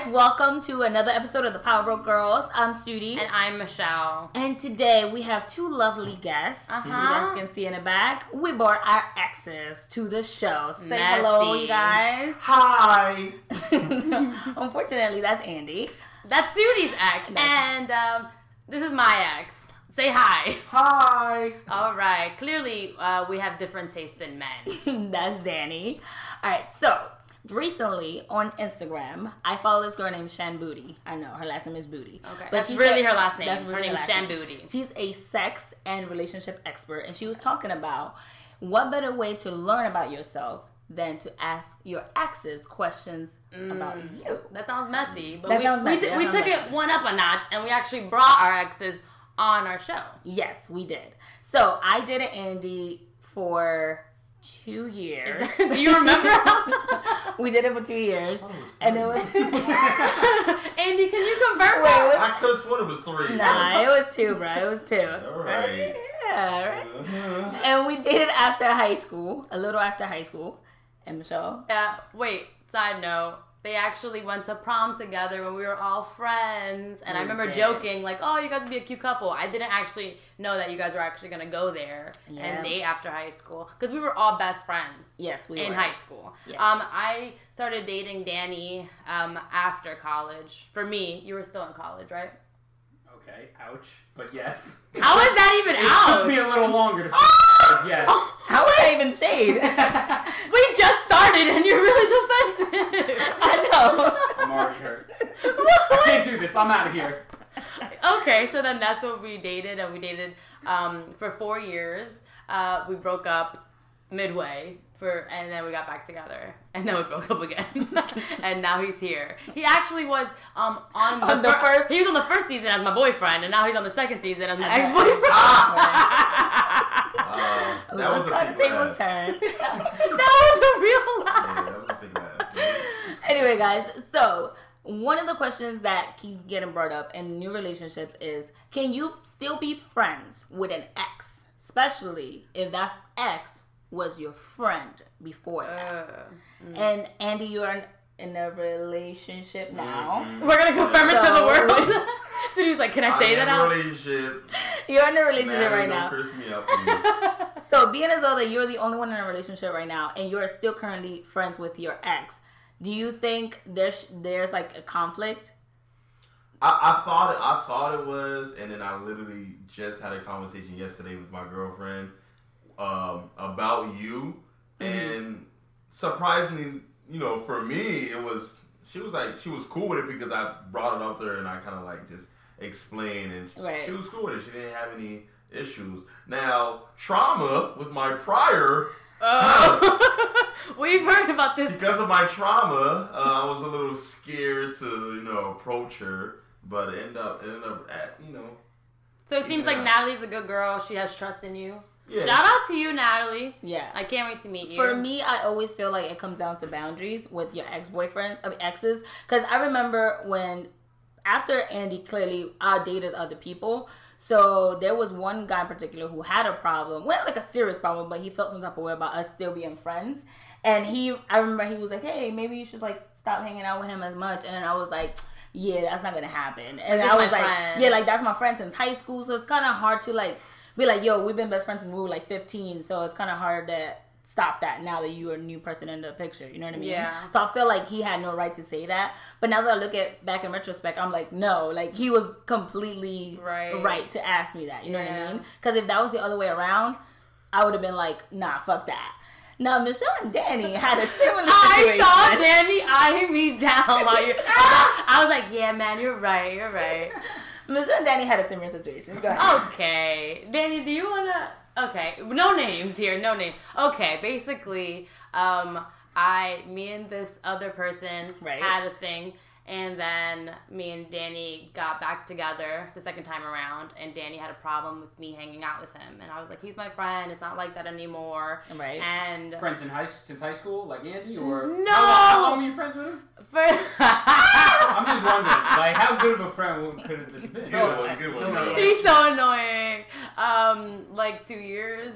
welcome to another episode of the Power Broke Girls. I'm Sudi. And I'm Michelle. And today we have two lovely guests. You guys can see in the back. We brought our exes to the show. Say hello, you guys. Hi. Unfortunately, that's Andy. That's Sudi's ex. And this is my ex. Say hi. Hi. All right. Clearly, we have different tastes in men. That's Danny. All right, so recently on Instagram, I follow this girl named Shan Booty. I know, her last name is Booty. Okay, but that's really her last name. That's really her name is Shan Booty. She's a sex and relationship expert, and she was talking about what better way to learn about yourself than to ask your exes questions about you. That sounds messy, but we took it one up a notch, and we actually brought our exes on our show. Yes, we did. So I did it, Andy, for 2 years. Do you remember? We did it for 2 years. And it was Andy, can you confirm that? I could have sworn it was 3. Nah, it was 2, bro. It was 2. All right. Yeah, right. And we dated after high school, a little after high school. And Michelle? Wait, side note. They actually went to prom together when we were all friends. And I remember joking, like, oh, you guys would be a cute couple. I didn't actually know that you guys were actually going to go there and date after high school. Because we were all best friends. Yes, we were. In high school. Yes. I started dating Danny after college. For me, you were still in college, right? Okay, ouch. But yes. How is that even ouch? It took me a little longer to finish, yes. How would I even shade? We just started and you're really defensive. I know. I'm already hurt. I can't do this. I'm out of here. Okay, so then that's what we dated, and we dated for 4 years. We broke up midway. And then we got back together, and then we broke up again, and now he's here. He actually was on the first. He was on the first season as my boyfriend, and now he's on the second season as my ex-boyfriend. That was a big laugh. That was a real laugh. Yeah, that was a big laugh. Anyway, guys, so one of the questions that keeps getting brought up in new relationships is, can you still be friends with an ex, especially if that ex was your friend before that? And Andy, you're in a relationship now. We're gonna confirm it to the world. So he was like, "Can I say that out?" Relationship. You're in a relationship right now. Don't curse me out, please. So being as though that you're the only one in a relationship right now, and you're still currently friends with your ex, do you think there's like a conflict? I thought it was, and then I literally just had a conversation yesterday with my girlfriend about you, and surprisingly, for me, she was cool with it because I brought it up to her and I kind of like just explained, and she was cool with it. She didn't have any issues. Now, trauma with my prior. We've heard about this. Because of my trauma, I was a little scared to approach her, but it ended up at So it seems like Natalie's a good girl. She has trust in you. Yeah. Shout out to you, Natalie. Yeah. I can't wait to meet you. For me, I always feel like it comes down to boundaries with your exes. Because I remember after Andy clearly dated other people, so there was one guy in particular who had a problem. Well, not like a serious problem, but he felt some type of way about us still being friends. And I remember he was like, hey, maybe you should like stop hanging out with him as much. And then I was like, yeah, that's not going to happen. And I was like, yeah, like that's my friend since high school. So it's kind of hard to like be like, yo, we've been best friends since we were like 15, so it's kind of hard to stop that now that you're a new person in the picture. You know what I mean? Yeah. So I feel like he had no right to say that. But now that I look back in retrospect, I'm like, no, like he was completely right to ask me that. You know what I mean? Because if that was the other way around, I would have been like, nah, fuck that. Now, Michelle and Danny had a similar situation. I saw Danny eyeing me down while I was like, yeah, man, you're right. Michelle and Danny had a similar situation. Go ahead. Okay. Danny, do you want to... Okay. No names here. No name. Okay. Basically, me and this other person had a thing. And then me and Danny got back together the second time around, and Danny had a problem with me hanging out with him. And I was like, he's my friend. It's not like that anymore. Right. And friends since high school, like Andy, or no? How long were you friends with him? I'm just wondering, like, how good of a friend could it be? Good one. He's so annoying. Like 2 years.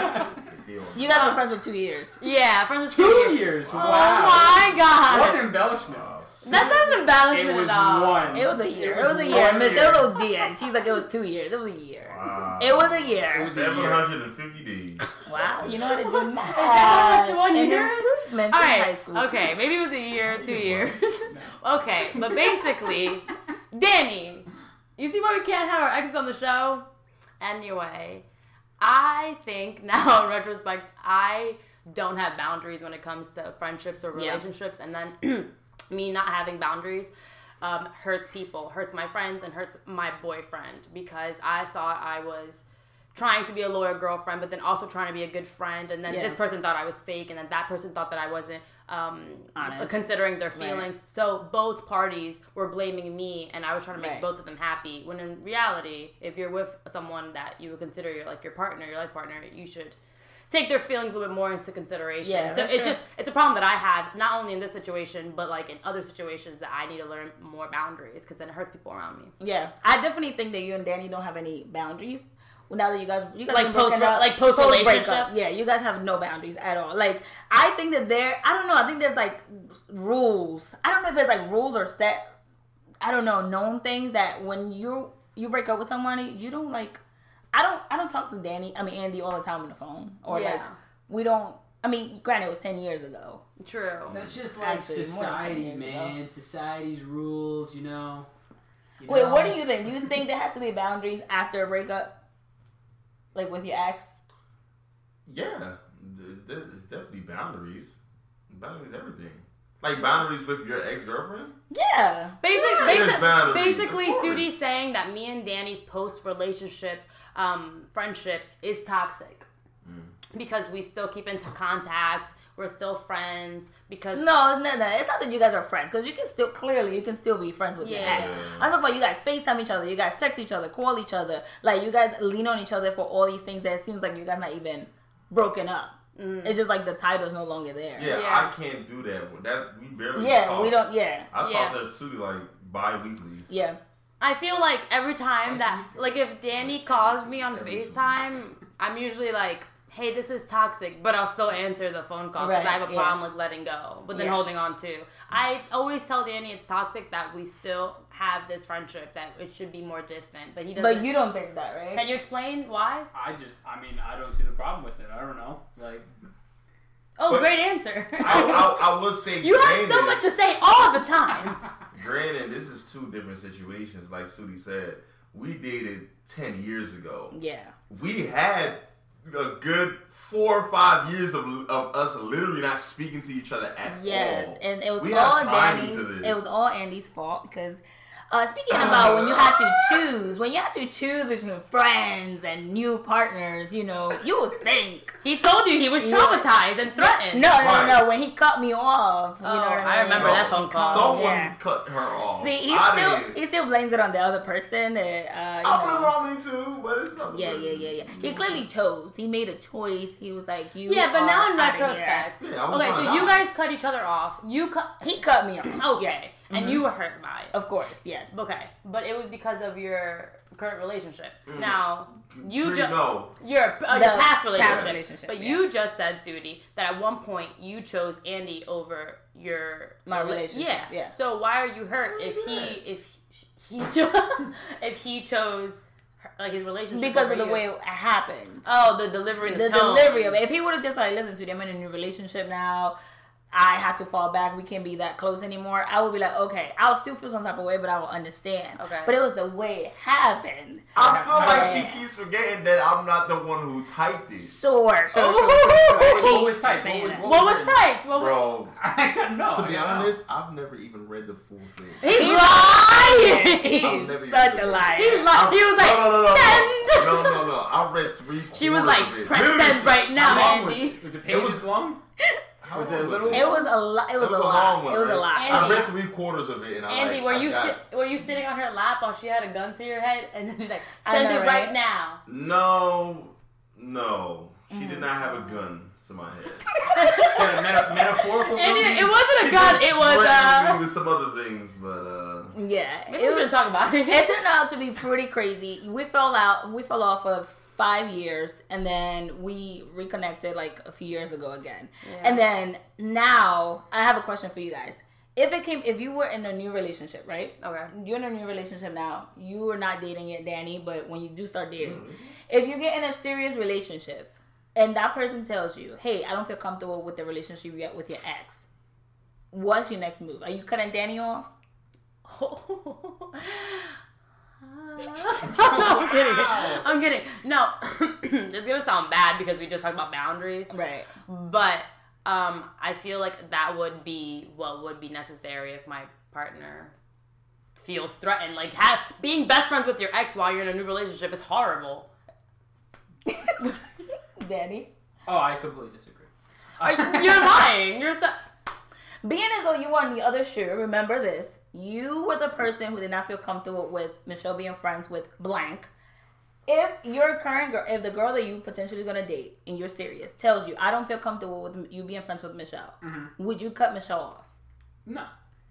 You guys were friends for 2 years. Yeah, friends with 2 years. Oh Wow. my god. What an embellishment. That's not an embellishment at all. One. It was a year. It was a year. Michelle OD'd. She's like, it was 2 years. It was a year. Wow. It was a year. 750 days. Wow. You know how to do math. Is that how much 1 year? Improvements in high school. Okay, maybe it was a year, 2 years. Okay, but basically, Danny, you see why we can't have our exes on the show? Anyway, I think now in retrospect, I don't have boundaries when it comes to friendships or relationships, and then me not having boundaries hurts people, hurts my friends, and hurts my boyfriend, because I thought I was trying to be a loyal girlfriend, but then also trying to be a good friend, and then this person thought I was fake, and then that person thought that I wasn't considering their feelings. Right. So both parties were blaming me, and I was trying to make both of them happy, when in reality, if you're with someone that you would consider your partner, your life partner, you should take their feelings a little bit more into consideration. Yeah, so it's a problem that I have, not only in this situation, but like in other situations that I need to learn more boundaries, because then it hurts people around me. Yeah, I definitely think that you and Danny don't have any boundaries. Now that you guys like post relationship, yeah, you guys have no boundaries at all. Like, I think that I don't know, I think there's like rules. I don't know if it's like rules or set, I don't know, known things that when you break up with somebody, you don't like. I don't talk to Andy all the time on the phone, or like we don't. I mean, granted, it was 10 years ago. True. That's just like society, man. Society's rules, you know. Wait, what do you think? Do you think there has to be boundaries after a breakup? Like with your ex? Yeah, there's definitely boundaries. Boundaries, everything. Like boundaries with your ex-girlfriend? Yeah. Basically, Sudi's saying that me and Danny's post-relationship friendship is toxic. Because we still keep into contact. We're still friends. Because no, it's not that. It's not that you guys are friends. Because you can still be friends with your ex. I'm talking about you guys FaceTime each other. You guys text each other, call each other. Like, you guys lean on each other for all these things that it seems like you guys not even broken up. It's just like the title's no longer there. Yeah, I can't do that. We barely talk. We don't. Yeah, I talk to Sudi like bi-weekly. Yeah, I feel like every time that, like, if Danny calls me on FaceTime, I'm usually like, hey, this is toxic, but I'll still answer the phone call because I have a problem with letting go, but then holding on to. I always tell Danny it's toxic that we still have this friendship, that it should be more distant, but he doesn't. But you don't think that, right? Can you explain why? I don't see the problem with it. I don't know. Like. Oh, great answer. I would say you have so much to say all the time. Granted, this is two different situations. Like Sudi said, we dated 10 years ago. Yeah. We had a good 4 or 5 years of us literally not speaking to each other at all. Yes, and it was all Danny's. It was all Andy's fault because. Speaking about when you had to choose between friends and new partners, you know, you would think. He told you he was traumatized and threatened. No. When he cut me off, you know what I mean? I remember that phone call. Someone cut her off. See, he still blames it on the other person. That I blame it on me too, but it's not. Yeah. He clearly chose. He made a choice. He was like, you. Yeah, but now in retrospect. Okay, so you guys cut each other off. He cut me off. Okay. Yes. And you were hurt by it. Of course, yes. Okay, but it was because of your current relationship. Now, your past relationship. But you just said, Sudi, that at one point you chose Andy over my relationship. Yeah. So why are you hurt if he chose like his relationship? Because of the way it happened. Oh, the delivery, the tone. Delivery of it. If he would have just like, listen, Sudi, I'm in a new relationship now. I had to fall back. We can't be that close anymore. I would be like, okay, I'll still feel some type of way, but I will understand. Okay. But it was the way it happened. I feel like she keeps forgetting that I'm not the one who typed it. Sure. What was typed? What was typed? Bro, no. To be honest, I've never even read the full thing. He's lying. He's such a liar. He's lying. He was like, send. No. I read 3/4. She was like, press send right now, Andy. Was it pages long? Was it a little? It was a lot. It was a lot. It was a lot. I read 3/4 of it, and Andy, were you sitting on her lap while she had a gun to your head, and then she's like, send it right now? No. She did not have a gun to my head. She had a metaphorical. It wasn't a gun. It was with some other things, but yeah. Maybe we shouldn't talk about it. It turned out to be pretty crazy. We fell off of 5 years, and then we reconnected like a few years ago again. Yeah. And then now I have a question for you guys. if you were in a new relationship, right? Okay. You're in a new relationship now. You are not dating yet, Danny, but when you do start dating, if you get in a serious relationship and that person tells you, hey, I don't feel comfortable with the relationship you get with your ex, what's your next move? Are you cutting Danny off? I'm kidding. No, it's gonna sound bad because we just talked about boundaries, right? But I feel like that would be what would be necessary if my partner feels threatened. Like being best friends with your ex while you're in a new relationship is horrible. Danny? Oh, I completely disagree. You're lying. You're being as though you were on the other shoe. Remember this. You were the person who did not feel comfortable with Michelle being friends with blank. If your current girl, if the girl that you potentially gonna date and you're serious tells you, I don't feel comfortable with you being friends with Michelle, would you cut Michelle off? No,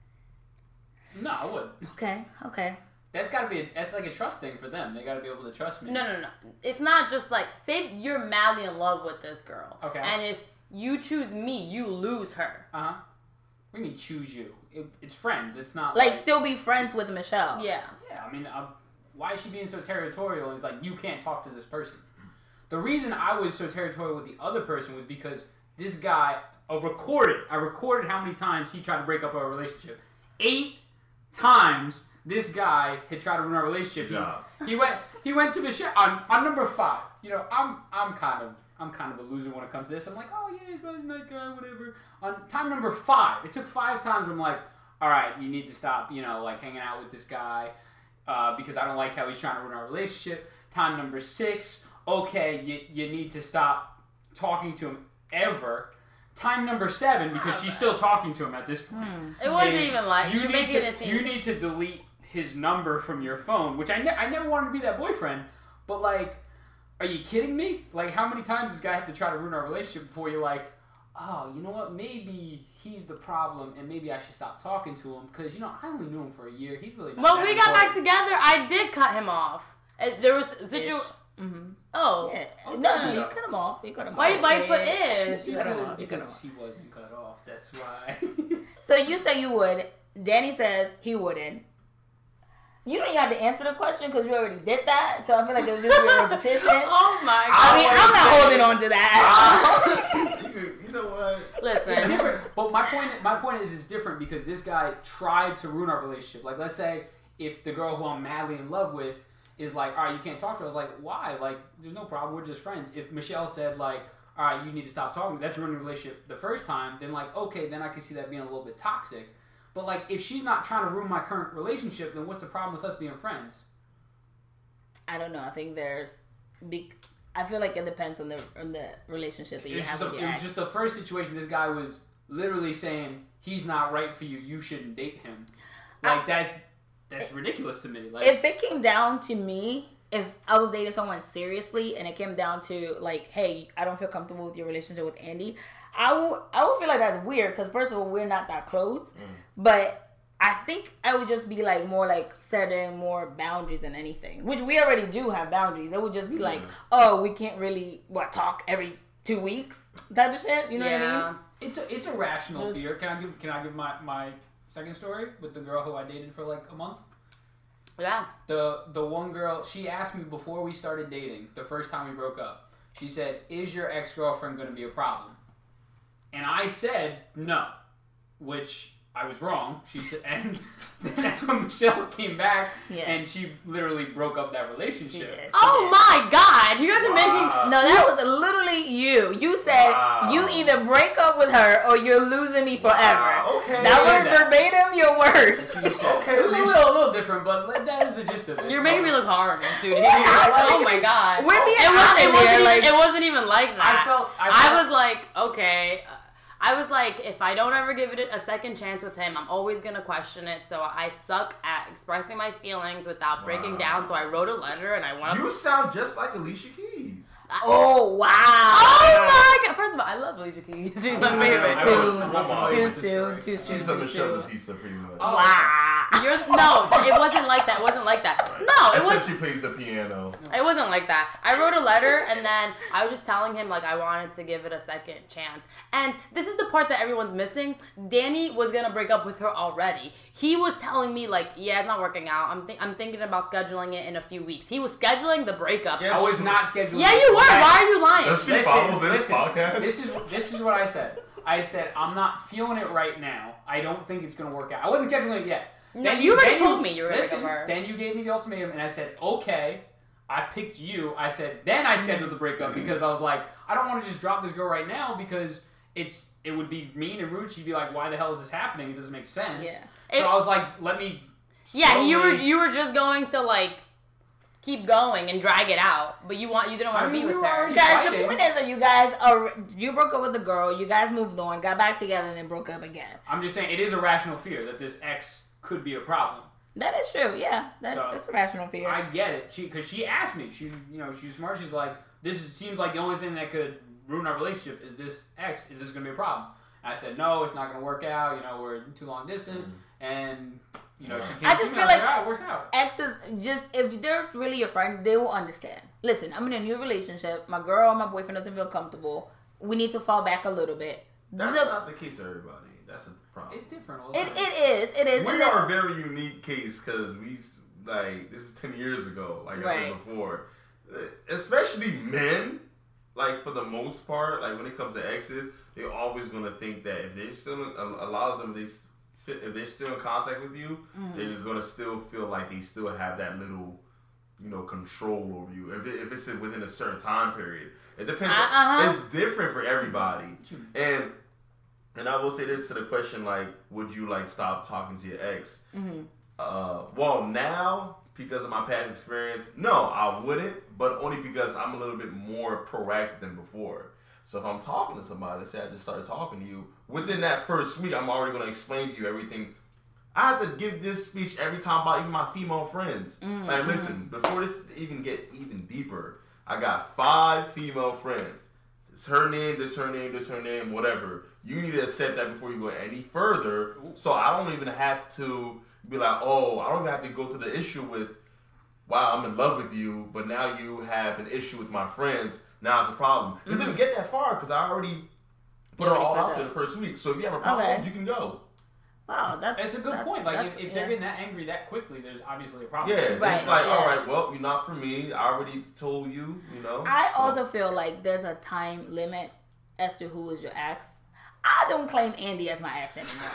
I wouldn't. Okay. That's like a trust thing for them. They gotta be able to trust me. No. It's not just like, say you're madly in love with this girl. Okay. And if you choose me, you lose her. Uh-huh. What do you mean choose you? It's friends. It's not like still be friends with Michelle. Yeah. Yeah, I mean, why is she being so territorial? It's like, you can't talk to this person. The reason I was so territorial with the other person was because this guy, I recorded how many times he tried to break up our relationship. 8 times this guy had tried to ruin our relationship. He went to Michelle on number 5. You know, I'm kind of a loser when it comes to this. I'm like, oh yeah, he's a nice guy, whatever. On time number 5, it took 5 times where I'm like, all right, you need to stop, like hanging out with this guy because I don't like how he's trying to ruin our relationship. Time number 6, okay, you need to stop talking to him ever. Time number 7, because she's still talking to him at this point. It wasn't even like you're making it seem. You need to delete his number from your phone, which I never wanted to be that boyfriend, but like, are you kidding me? Like, how many times does this guy have to try to ruin our relationship before you're like, oh, you know what? Maybe he's the problem, and maybe I should stop talking to him because I only knew him for a year. He's really not. Well, we got back together. I did cut him off. There was a situation. Oh. Yeah. No, you cut him off. You cut him off. Why you put ish? Because he wasn't cut off. That's why. So you say you would. Danny says he wouldn't. You don't even have to answer the question because you already did that. So I feel like it was just a repetition. Oh my God. I mean, I'm not holding on to that. You know what? Listen. It's different. But my point is it's different because this guy tried to ruin our relationship. Like, let's say if the girl who I'm madly in love with is like, all right, you can't talk to her. I was like, why? Like, there's no problem. We're just friends. If Michelle said, like, all right, you need to stop talking, that's ruining the relationship the first time, then, like, okay, then I can see that being a little bit toxic. But, like, if she's not trying to ruin my current relationship, then what's the problem with us being friends? I don't know. I think I feel like it depends on the relationship that you have with your ex. It was just the first situation. This guy was literally saying, he's not right for you. You shouldn't date him. Like, that's ridiculous to me. Like, if it came down to me, if I was dating someone seriously and it came down to, like, hey, I don't feel comfortable with your relationship with Andy, I would feel like that's weird because, first of all, we're not that close. But I think I would just be, like, more, like, setting more boundaries than anything, which we already do have boundaries. It would just be like, oh, we can't really, talk every 2 weeks type of shit. You know what I mean? It's a rational fear. Can I give my second story with the girl who I dated for, like, a month? Yeah. The one girl, she asked me before we started dating, the first time we broke up, she said, is your ex-girlfriend going to be a problem? And I said no, which I was wrong. She said, and that's when Michelle came back, and she literally broke up that relationship. Oh my God! You guys are making no. That was literally you. You said you either break up with her or you're losing me forever. Okay, that was verbatim your words. Okay, a little different, but that is the gist of it. You're making me look horrible, dude. Oh my God! It wasn't even like that. I was like, okay. I was like, if I don't ever give it a second chance with him, I'm always going to question it. So I suck at expressing my feelings without breaking down. So I wrote a letter and I went up. You sound just like Alicia Keys. Oh, wow. Oh, my God. First of all, I love Alicia Keys. She's my favorite. Too soon. She's a Michelle Batista pretty much. Wow. it wasn't like that. It wasn't like that. No, it wasn't. She plays the piano. It wasn't like that. I wrote a letter, and then I was just telling him like I wanted to give it a second chance. And this is the part that everyone's missing. Danny was gonna break up with her already. He was telling me like, yeah, it's not working out. I'm thinking about scheduling it in a few weeks. He was scheduling the breakup. I was not scheduling. Yeah, you were. Why are you lying? Does she follow this podcast? This is what I said. I said, I'm not feeling it right now. I don't think it's going to work out. I wasn't scheduling it yet. No, you already told me you were going to listen, her. Then you gave me the ultimatum, and I said, okay. I picked you. I said, then I scheduled the breakup because I was like, I don't want to just drop this girl right now because it would be mean and rude. She'd be like, why the hell is this happening? It doesn't make sense. Yeah. So I was like, let me... Yeah, you were just going to, like... keep going and drag it out, but you didn't want to be with her. Guys, the point is that you broke up with the girl, you guys moved on, got back together, and then broke up again. I'm just saying, it is a rational fear that this ex could be a problem. That is true, yeah. That's a rational fear. I get it. Because she asked me, she's smart, she's like, seems like the only thing that could ruin our relationship is this ex, is this going to be a problem? And I said, no, it's not going to work out, we're in too long distance, and... she can't I just feel like it works out. Exes, just if they're really your friend, they will understand. Listen, I'm in a new relationship. My girl, my boyfriend doesn't feel comfortable. We need to fall back a little bit. That's not the case for everybody. That's a problem. It's different. It is. We are a very unique case because this is 10 years ago, like I said before. Especially men, like for the most part, like when it comes to exes, they're always going to think that if they're still, a lot of them, if they're still in contact with you, they're gonna still feel like they still have that little, control over you. If it's within a certain time period, it depends. It's different for everybody. And I will say this to the question, like, would you stop talking to your ex? Well, now because of my past experience, no, I wouldn't. But only because I'm a little bit more proactive than before. So if I'm talking to somebody, let's say I just started talking to you, within that first week, I'm already going to explain to you everything. I have to give this speech every time about even my female friends. Like, listen, before this even get even deeper, I got 5 female friends. It's her name, this her name, whatever. You need to accept that before you go any further. So I don't even have to be like, oh, I don't even have to go to the issue with, wow, I'm in love with you, but now you have an issue with my friends. Now it's a problem. It doesn't even get that far because I already put her all out there the first week. So if you have a problem, you can go. Wow, that's a good point. Like if they're getting that angry that quickly, there's obviously a problem. Yeah, it's like, all right, well, you're not for me. I already told you, I also feel like there's a time limit as to who is your ex. I don't claim Andy as my ex anymore.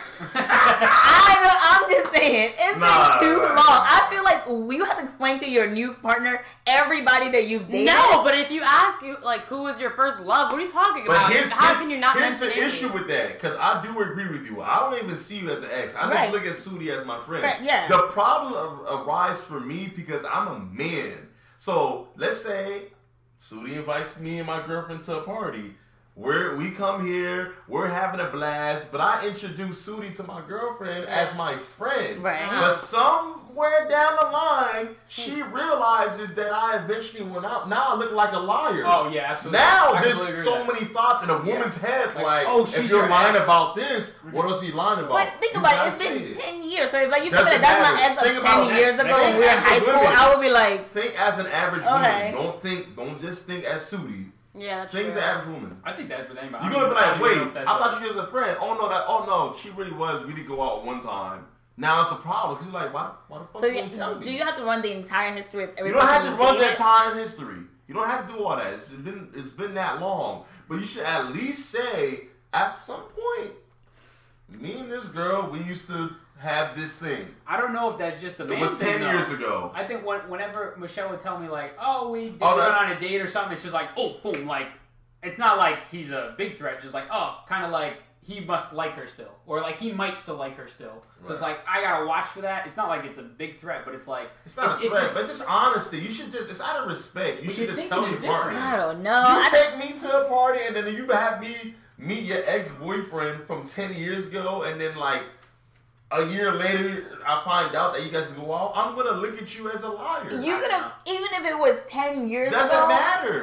I'm just saying, it's been too long. I feel like you have to explain to your new partner everybody that you've dated. No, but if you ask, who was your first love, what are you talking about? How can you not mention Here's the issue with that, because I do agree with you. I don't even see you as an ex. I just look at Sudi as my friend. Right, yeah. The problem arises for me because I'm a man. So let's say Sudi invites me and my girlfriend to a party. We come here, we're having a blast, but I introduce Sudi to my girlfriend as my friend. Right. But somewhere down the line, she realizes that I eventually went out. Now I look like a liar. Oh, yeah, absolutely. Now there's so many thoughts in a woman's head, if you're lying about this, what else are you lying about? But think about it, it's been 10 years. So if you tell me that's my ex of 10 years ago when we were in high school, I would be like... Think as an average woman. Don't just think as Sudi. Yeah, that's Thing's true. the average woman. I think that's with anybody. You're gonna be like, wait, I thought she was a friend. Oh no, she really was. We did go out one time. Now it's a problem because you're like, why the fuck so you tell me? Do you have to run the entire history of every? You don't have to run the entire history. You don't have to do all that. It's been that long. But you should at least say at some point, me and this girl, we used to have this thing. I don't know if that's just a man thing. It was 10 years ago. I think whenever Michelle would tell me we went on a date or something, it's just like, oh, boom, it's not like he's a big threat, just like, oh, kind of like he must like her still, or he might still like her still. So it's like I gotta watch for that. It's not like it's a big threat, but it's like it's not a threat, but it's just honesty. You should it's out of respect. You should just tell your partner. I don't know. You take me to a party and then you have me meet your ex-boyfriend from 10 years ago, and then a year later, I find out that you guys go out. I'm gonna look at you as a liar. You're gonna, even if it was 10 years ago. Doesn't matter.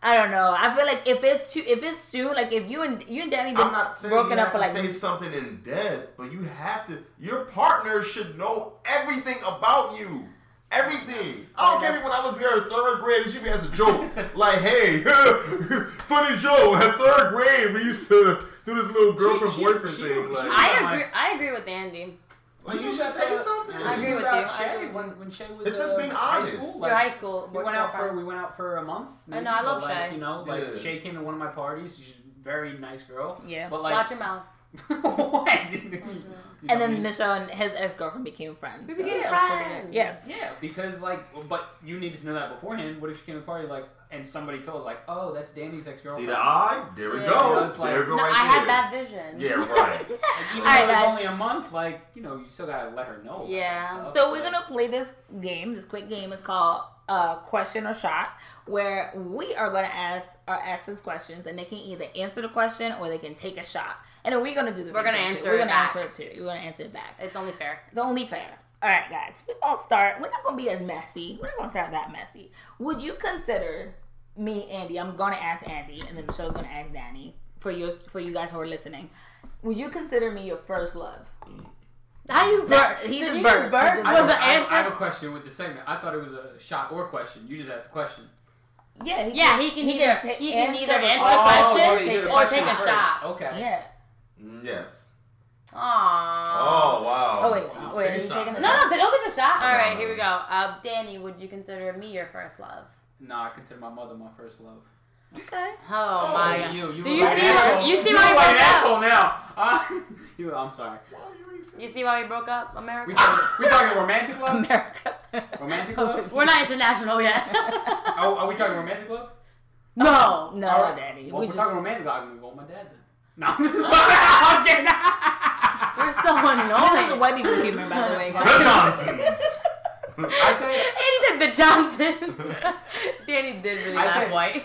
I don't know. I feel like if it's soon, like if you and Danny been broken up for like say something in depth, but you have to. Your partner should know everything about you. Everything. I don't care when I was there in 3rd grade and she as a joke. Like, hey, funny joke. In 3rd grade, we used to do this little girlfriend boyfriend thing. Like, I agree with Andy. Like, you should say something. I agree with you. Shay, when Shay was it's just being honest. high school. Like, high school. We went out for a month. Maybe, I love Shay. You know, like Shay came to one of my parties. She's a very nice girl. Yeah. But like, watch your mouth. What? And then Michelle and his ex-girlfriend became friends. We became friends. Yeah. Yeah, because like, but you needed to know that beforehand. What if she came to the party like, and somebody told like, oh, that's Danny's ex-girlfriend. See the eye? There we go. You know, it's like, there we go. No, right I there. had that vision. Yeah, right. Like, even though it's only a month, like, you know, you still gotta let her know. Yeah. So we're gonna play this game. This quick game is called Question or Shot, where we are gonna ask our exes questions, and they can either answer the question or they can take a shot. And then we're gonna do this. We're gonna answer it We're gonna back. answer it too. We're gonna answer it back. It's only fair. It's only fair. All right, guys. We're gonna start. We're not gonna be as messy. We're not gonna start that messy. Would you consider me, Andy? I'm gonna ask Andy, and then Michelle's gonna ask Danny. For you guys who are listening, would you consider me your first love? How you burp? He Did just you burped. burp? He just Was the burped. answer? I have a question with the segment. I thought it was a shot or question. You just asked a question. Yeah, He can either answer the question or take a shot. Okay. Yeah. Yes. Aww. Oh, wow. Oh, wait, are you taking a No, shot? don't take a shot. All right, here we go. Danny, would you consider me your first love? No, I consider my mother my first love. Okay. Oh my God. You Do you see why you broke an up? asshole now. I'm sorry. You see why we broke up, America? We talking romantic love? America. Romantic love? We're not international yet. Oh, are we talking romantic love? No. No, All right. Daddy. Well, We if we're just talking romantic love, I'm going to go with my dad then. No, I'm just I'm kidding. You're so this is annoying. white people humor, by the way, The guys. Johnsons. I tell you, Andy said the Johnsons. Danny did really I laugh said- white.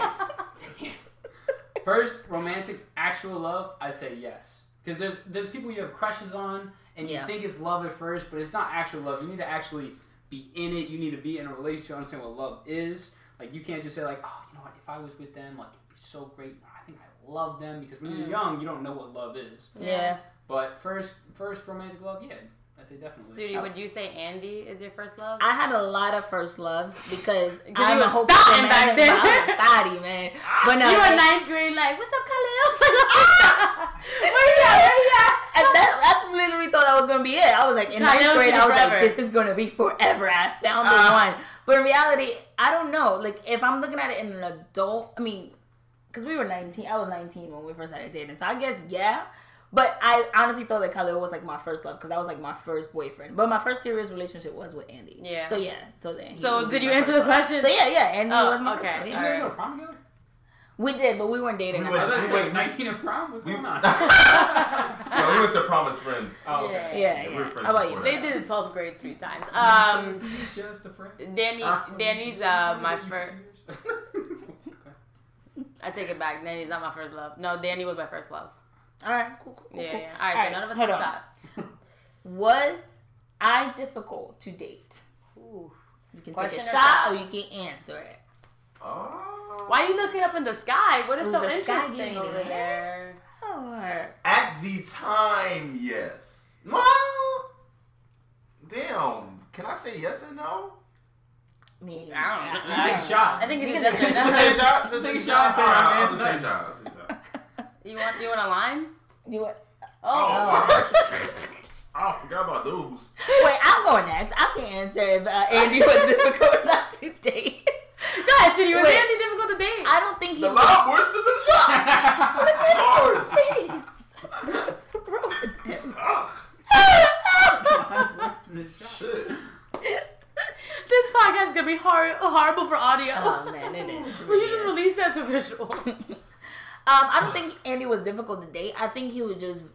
first romantic actual love, I say yes. Because there's people you have crushes on, and you think it's love at first, but it's not actual love. You need to actually be in it. You need to be in a relationship, understand what love is. Like, you can't just say like, oh, you know what, if I was with them, like, it'd be so great. I think I love them. Because when you're young, you don't know what love is. Yeah. But first romantic love, yeah, I say definitely. Sudi, would you say Andy is your first love? I had a lot of first loves because you I'm was a whole starting back then. thotty, man. But no, You were like, 9th grade, like, what's up, Khalil? Where you at? I literally thought that was gonna be it. I was like, in Nah, 9th grade, I was forever. like, this is gonna be forever. I found the one. But in reality, I don't know. Like, if I'm looking at it in an adult, I mean, because we were 19. I was 19 when we first started dating. So I guess, yeah. But I honestly thought that Khalil was like my first love because that was like my first boyfriend. But my first serious relationship was with Andy. Yeah. So yeah. So then. So did you answer the question? So yeah. Andy was my okay. first love. You Yeah. guys go to prom together? We did, but we weren't dating. We I went- was gonna we say, went- 19 in prom? What's going on? No, we went to prom as friends. Oh, okay. Yeah. we were friends How about you? before They that. did the 12th grade 3 times. She's just a friend. Danny's my first. Okay. I take it back. Danny's not my first love. No, Danny was my first love. All right. Cool. Yeah. All right, so none of us hold took on. shots. Was I difficult to date? Ooh. You can Question take or a shot shot? or you can answer it. Oh. Why are you looking up in the sky? What is Ooh, so the sky interesting giving over it. there? Or At the time, yes. Well, damn. Can I say yes and no? me. I don't know. You take a shot. I think it's You a can different Just number. take a shot. Just Take take a a shot and shot. say All right, round I'll answer. just take a shot. I'll take a shot. You want a line? You what? Oh. I forgot about those. Wait, I'll go next. I can answer if Andy was difficult not to date. Go ahead, Sudi. Was Wait. Andy difficult to date? I don't think he The was. loud worse than the shot. Lord. Please. What's wrong with him? Ugh. Worse than a shot. Shit. This podcast is gonna be horrible for audio. Oh man, it is. It We really should just is. release that to visual. I don't think Andy was difficult to date. I think he was just.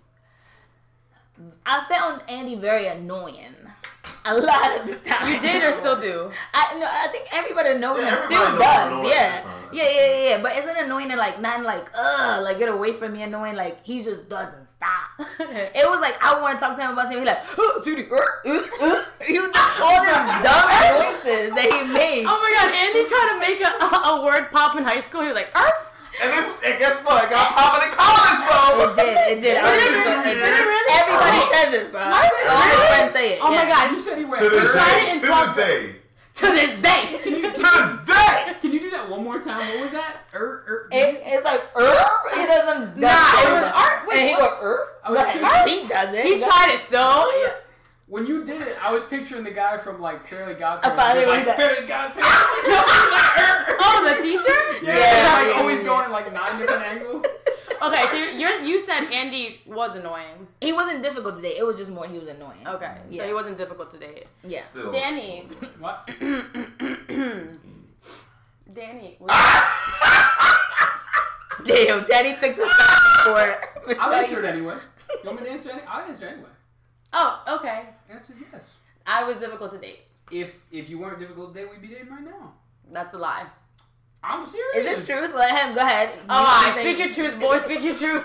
I found Andy very annoying. A lot of the time. You did or still do? I think everybody knows Yeah, him. everybody Still knows does. him annoying Yeah. this time. Yeah. But it's an annoying and like not like like get away from me annoying. Like he just doesn't stop. It was like I want to talk to him about something. He's like, Sudi, he was just all these dumb noises that he made. Oh my god, Andy tried to make a a word pop in high school? He was like, Earth? And guess what? It got popping in college, bro. It did. Everybody says it, bro. All his friends say it. Oh my God. You said he went To this day. To this day. To this day. Can you do that one more time? What was that? It's like he doesn't. Nah, it was art. And he goes He does it. He tried it so. When you did it, I was picturing the guy from like Fairly Godparents. Fairly Godparents. Oh, the teacher? Yeah, like always going at like 9 different angles. Okay, so you said Andy was annoying. He wasn't difficult to date. It was just more he was annoying. Okay, so he wasn't difficult to date. Yeah. Still. Danny. What? Danny. Damn, Daddy took the shot for it. I'll answer it anyway. You want me to answer it? I'll answer anyway. Oh, okay. Answer is yes. I was difficult to date. If you weren't difficult to date, we'd be dating right now. That's a lie. I'm serious. Is this truth? Let him go ahead. Speak your truth, boy. Speak your truth.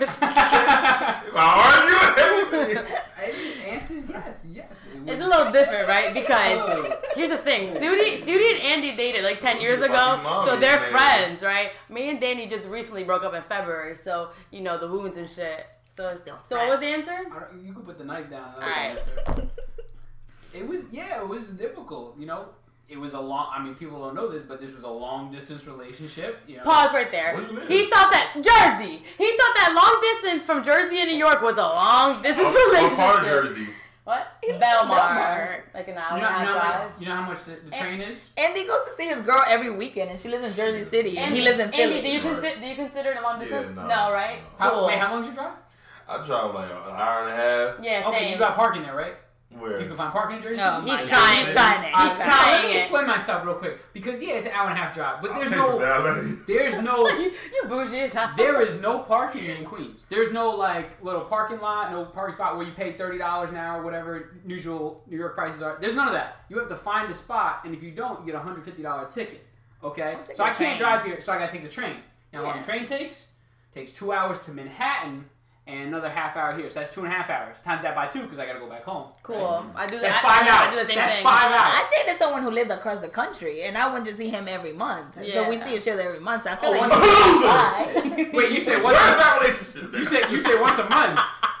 Answer is yes. It's a little different, right? Because here's the thing: Sudi and Andy dated like 10 years ago, so they're friends, right? Me and Danny just recently broke up in February, so you know the wounds and shit. So what was the answer? You can put the knife down. All right. It was difficult. You know, it was a long. I mean, people don't know this, but this was a long distance relationship. You know. Pause right there. He thought that Jersey. He thought that long distance from Jersey to New York was a long distance relationship. What part of Jersey? What? Belmar. Like an hour and a half drive. You know how much the train is? Andy goes to see his girl every weekend, and she lives in Jersey City, and he lives in Philly. Andy, do you consider it a long distance? Yeah, no, right? Cool. How long did you drive? I drive like an hour and a half. Yeah, same. Okay, you got parking there, right? Where? You can find parking in Jersey No, City? He's trying it. Let me explain myself real quick. Because, it's an hour and a half drive. But there's no... you bougie as hell. There is no parking in Queens. There's no, like, little parking lot, no parking spot where you pay $30 an hour, whatever usual New York prices are. There's none of that. You have to find a spot, and if you don't, you get a $150 ticket. Okay? So I can't drive here, so I gotta take the train. Now, how long the train takes? It takes 2 hours to Manhattan, and another half hour here. So that's 2.5 hours. Times that by 2 because I got to go back home. Cool. Right? I do that. That's 5 hours. I do the same that's thing. 5 hours. I dated someone who lived across the country, and I went to see him every month. Yeah. So we see each other every month. So I feel like Wait, you said once a month? You said once a month?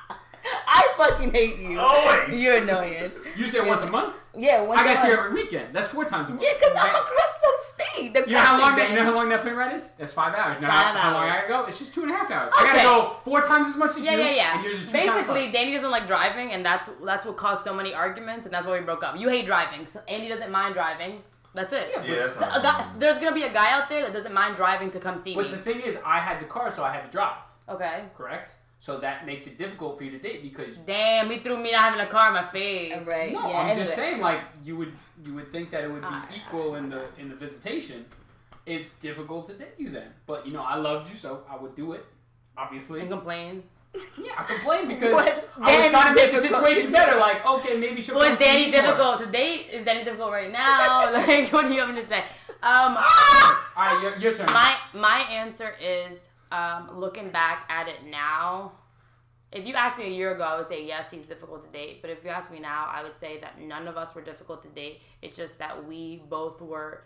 I fucking hate you. Always. You're annoying. You said once a month? Yeah, once I a got month. you every weekend. That's 4 times a month. Yeah, because I'm across the state. You know how long that plane ride is? That's 5 hours. You know how long I gotta go? It's just 2.5 hours. Okay. I gotta go 4 times as much as you. Yeah. And yours is 2 Basically, Danny doesn't like driving, and that's what caused so many arguments, and that's why we broke up. You hate driving, so Andy doesn't mind driving. That's it. Yeah, that's there's gonna be a guy out there that doesn't mind driving to come see me. But the thing is, I had the car, so I had to drive. Okay. Correct? So that makes it difficult for you to date because... Damn, he threw me not having a car in my face. Right. No, yeah, I'm just saying, like, you would think that it would be equal in the visitation. It's difficult to date you then. But, I loved you, so I would do it, obviously. And complain. Yeah, I complained because What's I was trying to make the difficult situation better. Like, okay, maybe she'll Well, is Danny difficult to date? Is Danny difficult right now? Like, what do you want me to say? All right, your turn. My answer is, looking back at it now, if you asked me a year ago, I would say yes, he's difficult to date. But if you ask me now, I would say that none of us were difficult to date. It's just that we both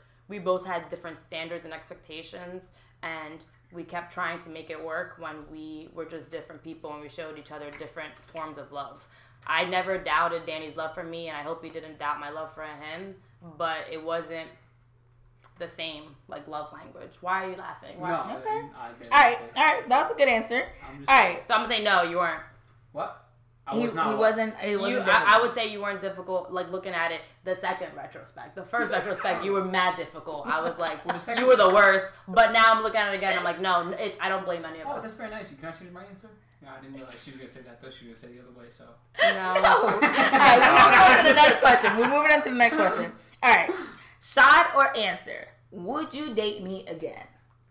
had different standards and expectations, and we kept trying to make it work when we were just different people and we showed each other different forms of love. I never doubted Danny's love for me, and I hope he didn't doubt my love for him, but it wasn't the same, like, love language. Why are you laughing? Why? No. Okay. All right. That was a good answer. All right. So I'm going to say no, you weren't. What? He wasn't I would say you weren't difficult, like, looking at it the second retrospect. The first retrospect, you were mad difficult. I was like, you were the worst. But now I'm looking at it again, I'm like, no, I don't blame any of us. Oh, that's very nice. Can I change my answer? No, I didn't realize she was going to say that. I thought she was going to say the other way, so. No. All right, we're moving on to the next question. We're moving on to the next question. All right. Shot or answer? Would you date me again?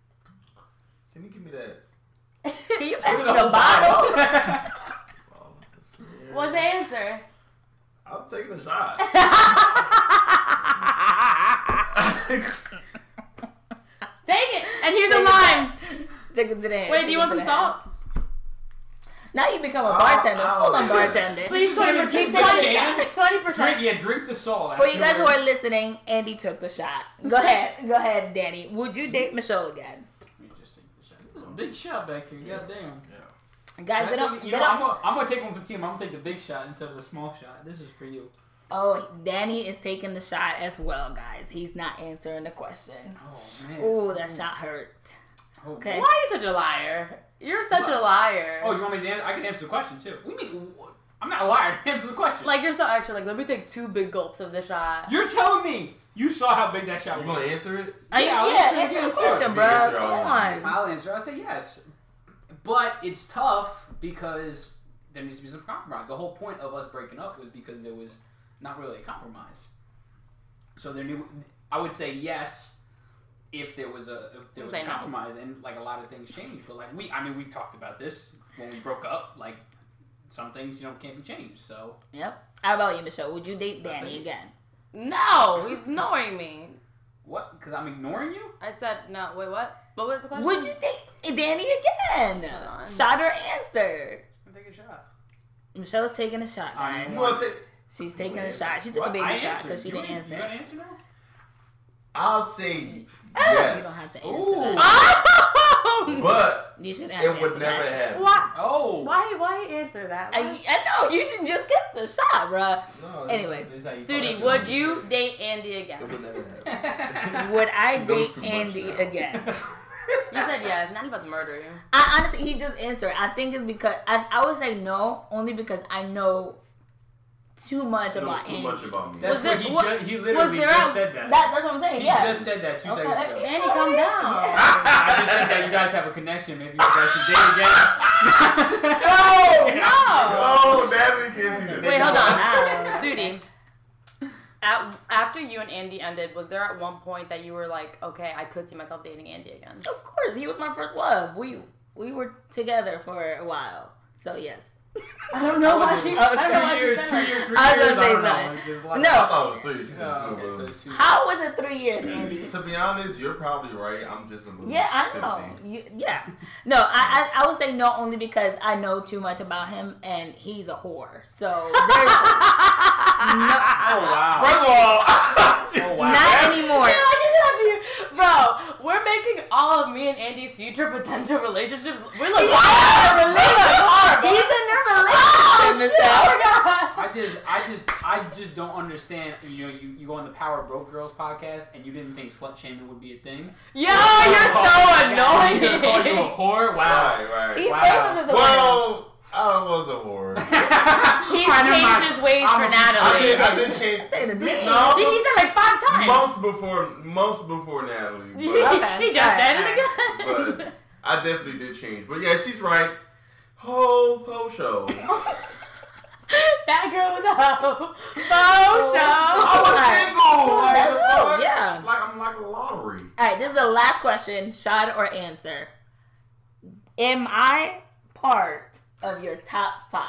Can you give me that? Can you pass me the bottle? What's the answer? I'm taking a shot. Take it. And here's a lime. Take it today. Wait, do you want some salt? Now you become a bartender, full-on bartender. Please, 20%. Drink the salt. For you guys who are listening, Andy took the shot. Go ahead, Danny. Would you date Michelle again? Let me just take the shot. There's a big shot back here. Goddamn. Yeah. Guys, I'm gonna take one for the team. I'm gonna take the big shot instead of the small shot. This is for you. Oh, Danny is taking the shot as well, guys. He's not answering the question. Oh man. Ooh, that shot hurt. Okay. Why are you such a liar? You're such a liar. Oh, you want me to answer? I can answer the question too. I'm not a liar. Answer the question. Like, you're so extra. Like, let me take 2 big gulps of the shot. You're telling me you saw how big that shot was. You want to answer it? Answer the question, bro. Come on. I'll answer. I'll say yes. But it's tough because there needs to be some compromise. The whole point of us breaking up was because there was not really a compromise. So I would say yes if there was a compromise, and like a lot of things changed. But like we've talked about this when we broke up. Like some things can't be changed. So yep. How about you, Michelle? Would you date Danny again? No, he's ignoring me. What? Because I'm ignoring you? I said no. Wait, what? What was the question? Would you date Danny again? Shot or answer? I'm taking a shot. Michelle's taking a shot, guys. She's taking a shot. She took a baby shot because she didn't answer. You got to answer now? I'll say yes. yes. You don't have to answer that. But you should it would never happen. What? Oh. Why answer that? I know. You should just get the shot, bro. No, anyway. Sudi, would you date Andy again? It would never happen. Would I date Andy again? You said yes. Not about to murder you. Honestly, he just answered. I think it's because I would say no, only because I know too much about Andy. Too much about me. That's what he literally just said that. That's what I'm saying. He just said that 2 seconds ago. Danny, calm down. Yeah. I just think that you guys have a connection. Maybe you guys should date again. No. Oh, Natalie can't see this. Wait, hold on. Sudi. After you and Andy ended, was there at one point that you were like, okay, I could see myself dating Andy again? Of course, he was my first love. We were together for a while, so yes. I don't know why she. 2 years, 3 years. I don't know. I thought it was 3. She said 2. How was it 3 years, Andy? To be honest, you're probably right. I'm just a little I know. No, I would say no only because I know too much about him and he's a whore. So there's no. Oh wow. First of all, not anymore. Bro, we're making all of me and Andy's future potential relationships. We're like, He's in a relationship. I just don't understand. You go on the Power Broke Girls podcast and you didn't think slut shaming would be a thing. Yo, you're so annoying. She called you a whore. Wow. Right. He faces his Well, I was a whore. He changed his ways for Natalie. I did change. Say the name. No, he said like 5 times. Months before Natalie. But, He just said it again. but I definitely did change. But yeah, she's right. Whole show. That girl was a hoe. Faux show. I was single. Yeah. I'm like a lottery. All right, this is the last question. Shot or answer? Am I part of your top 5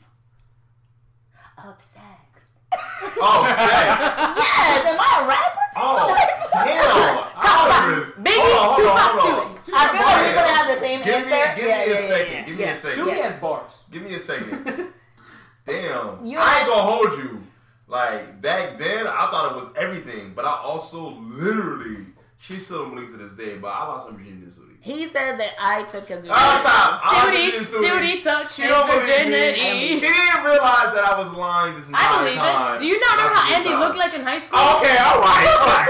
of sex? Oh, sex. Yes. Am I a rapper too? Oh, damn. Biggie, Tupac, I feel like we're gonna have the same answer. Give me a second. Give me a second. Sudi has bars. Give me a second. Damn. You I ain't gonna hold you. Like, back then, I thought it was everything. But I also literally, she's still a to this day, but I lost some virginity this week. He says that I took his virginity. Oh, stop. Sudi took his virginity. She didn't realize that I was lying this entire time. I believe it. Do you not know how Andy looked like in high school? Okay, alright.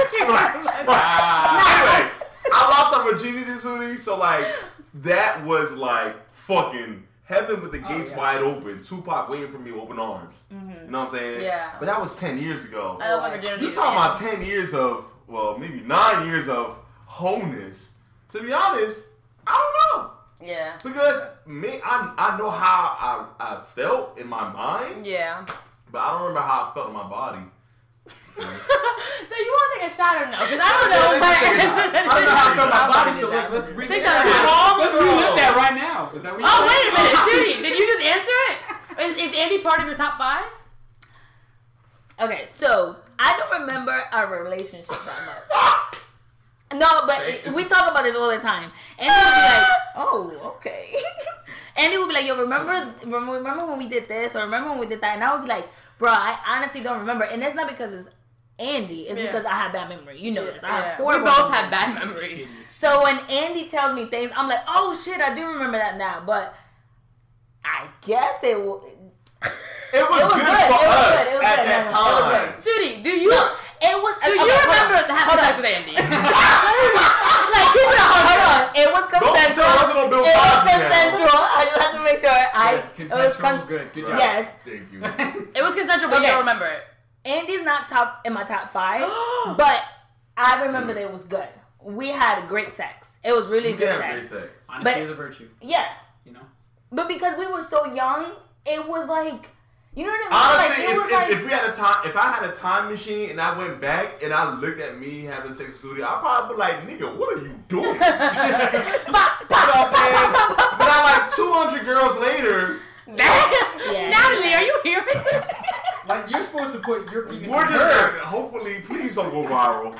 Anyway, I lost some virginity this week, so like, that was like fucking heaven with the gates wide open. Tupac waiting for me with open arms. Mm-hmm. You know what I'm saying? Yeah. But that was 10 years ago. I love my virginity. You talking about 10 years of, well, maybe 9 years of wholeness. To be honest, I don't know. Yeah. Because I know how I felt in my mind. Yeah. But I don't remember how I felt in my body. So you want to take a shot or no? Because I don't know my answer. I don't know how I felt in my body, so let's relive that right now. Is that what wait a minute, Sudi, did you just answer it? Is Andy part of your top 5? Okay, so I don't remember our relationship that much. No, but we talk about this all the time. And he'll be like, Oh, okay. Andy would be like, yo, remember when we did this, or remember when we did that? And I would be like, bro, I honestly don't remember. And it's not because it's Andy, it's because I have bad memory. You know this. I have horrible We both memory. have bad memory. So when Andy tells me things, I'm like, oh shit, I do remember that now. But I guess it will. It was good for us at that time. Sudi, do you? No, it was. Do you remember having sex with Andy? Like, keep it hold on. It was consensual. Don't tell us Bill It was Cosby now. consensual. I just have to make sure. Consensual. Good job. Yes. Thank you. It was consensual, but you don't remember it. Andy's not in my top 5, but I remember that it was good. We had great sex. It was really good sex. Great sex. Honesty is a virtue. Yeah. You know? But because we were so young, it was like, you know what I mean? Honestly, like, if we had if I had a time machine and I went back and I looked at me having sex with Sudi, I'd probably be like, nigga, what are you doing? You know what I'm saying? But I like 200 girls later. Natalie, are you hearing me? Like, you're supposed to put your penis We're in just her. hopefully, please don't go viral.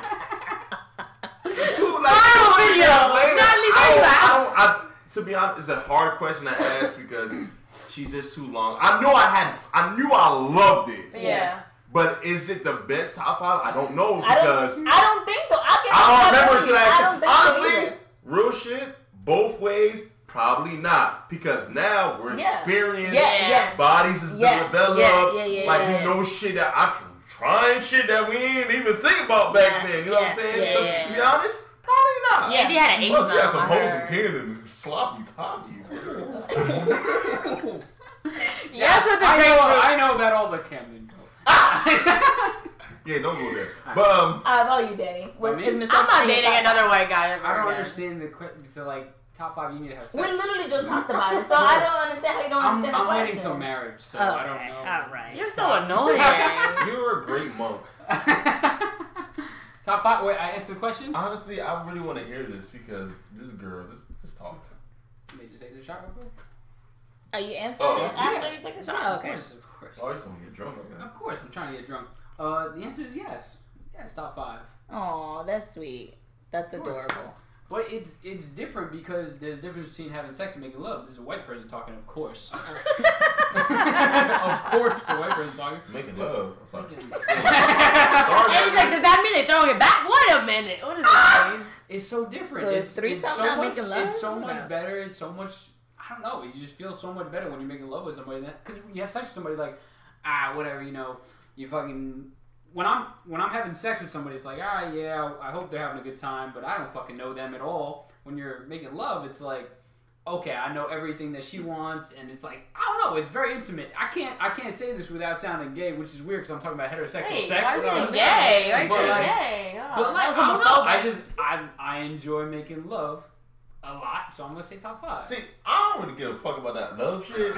Viral video. Natalie, where you at? To be honest, it's a hard question to ask because she's just too long. I knew I loved it. Yeah. But is it the best top 5? I don't know because I don't think so. I don't remember until actually. Honestly, so real shit, both ways, probably not. Because now we're experienced. Yes. Bodies is developed. Yeah. Like we know shit that I'm trying shit that we didn't even think about back then. You know what I'm saying? So, to be honest, probably not. Yeah, Andy had an 8 Plus, we had zone, some I hoes heard. and pins and sloppy toppies. Yes, with the grapefruit. I know about all the Camden. Yeah, don't go there. But How about you, Danny? Is Michelle I'm not Payne dating top another white guy ever I don't again. understand the question. So, like, top 5, you need to have sex. We literally just talked about it, so I don't understand how you don't understand the I'm question. waiting till marriage, so I don't know. All right. You're so annoying. you're a great monk. Top 5. Wait, I answered the question. Honestly, I really want to hear this because this girl, just talk. Let me just take the shot real quick. Are you answering it yeah. after you take a shot? Okay. Of course. Oh, I just want to get drunk. Okay. Of course, I'm trying to get drunk. The answer is yes. Yes, top 5. Oh, that's sweet. That's adorable. But it's different because there's a difference between having sex and making love. This is a white person talking, of course. Of course, it's a white person talking. Making love. I'm sorry. And he's like, does that mean they're throwing it back? Wait a minute. What does that mean? It's so different. So it's threesome, not making love? It's so No. much better. It's so much. I don't know. You just feel so much better when you're making love with somebody. Because when you have sex with somebody, like, whatever, you know, you fucking. When I'm having sex with somebody, it's like, yeah, I hope they're having a good time, but I don't fucking know them at all. When you're making love, it's like, okay, I know everything that she wants, and it's like, I don't know, it's very intimate. I can't say this without sounding gay, which is weird because I'm talking about heterosexual sex. Why is so it gay? Why is but it like, gay? But like, I don't know. I enjoy making love a lot, so I'm gonna say top 5. See, I don't really give a fuck about that love shit.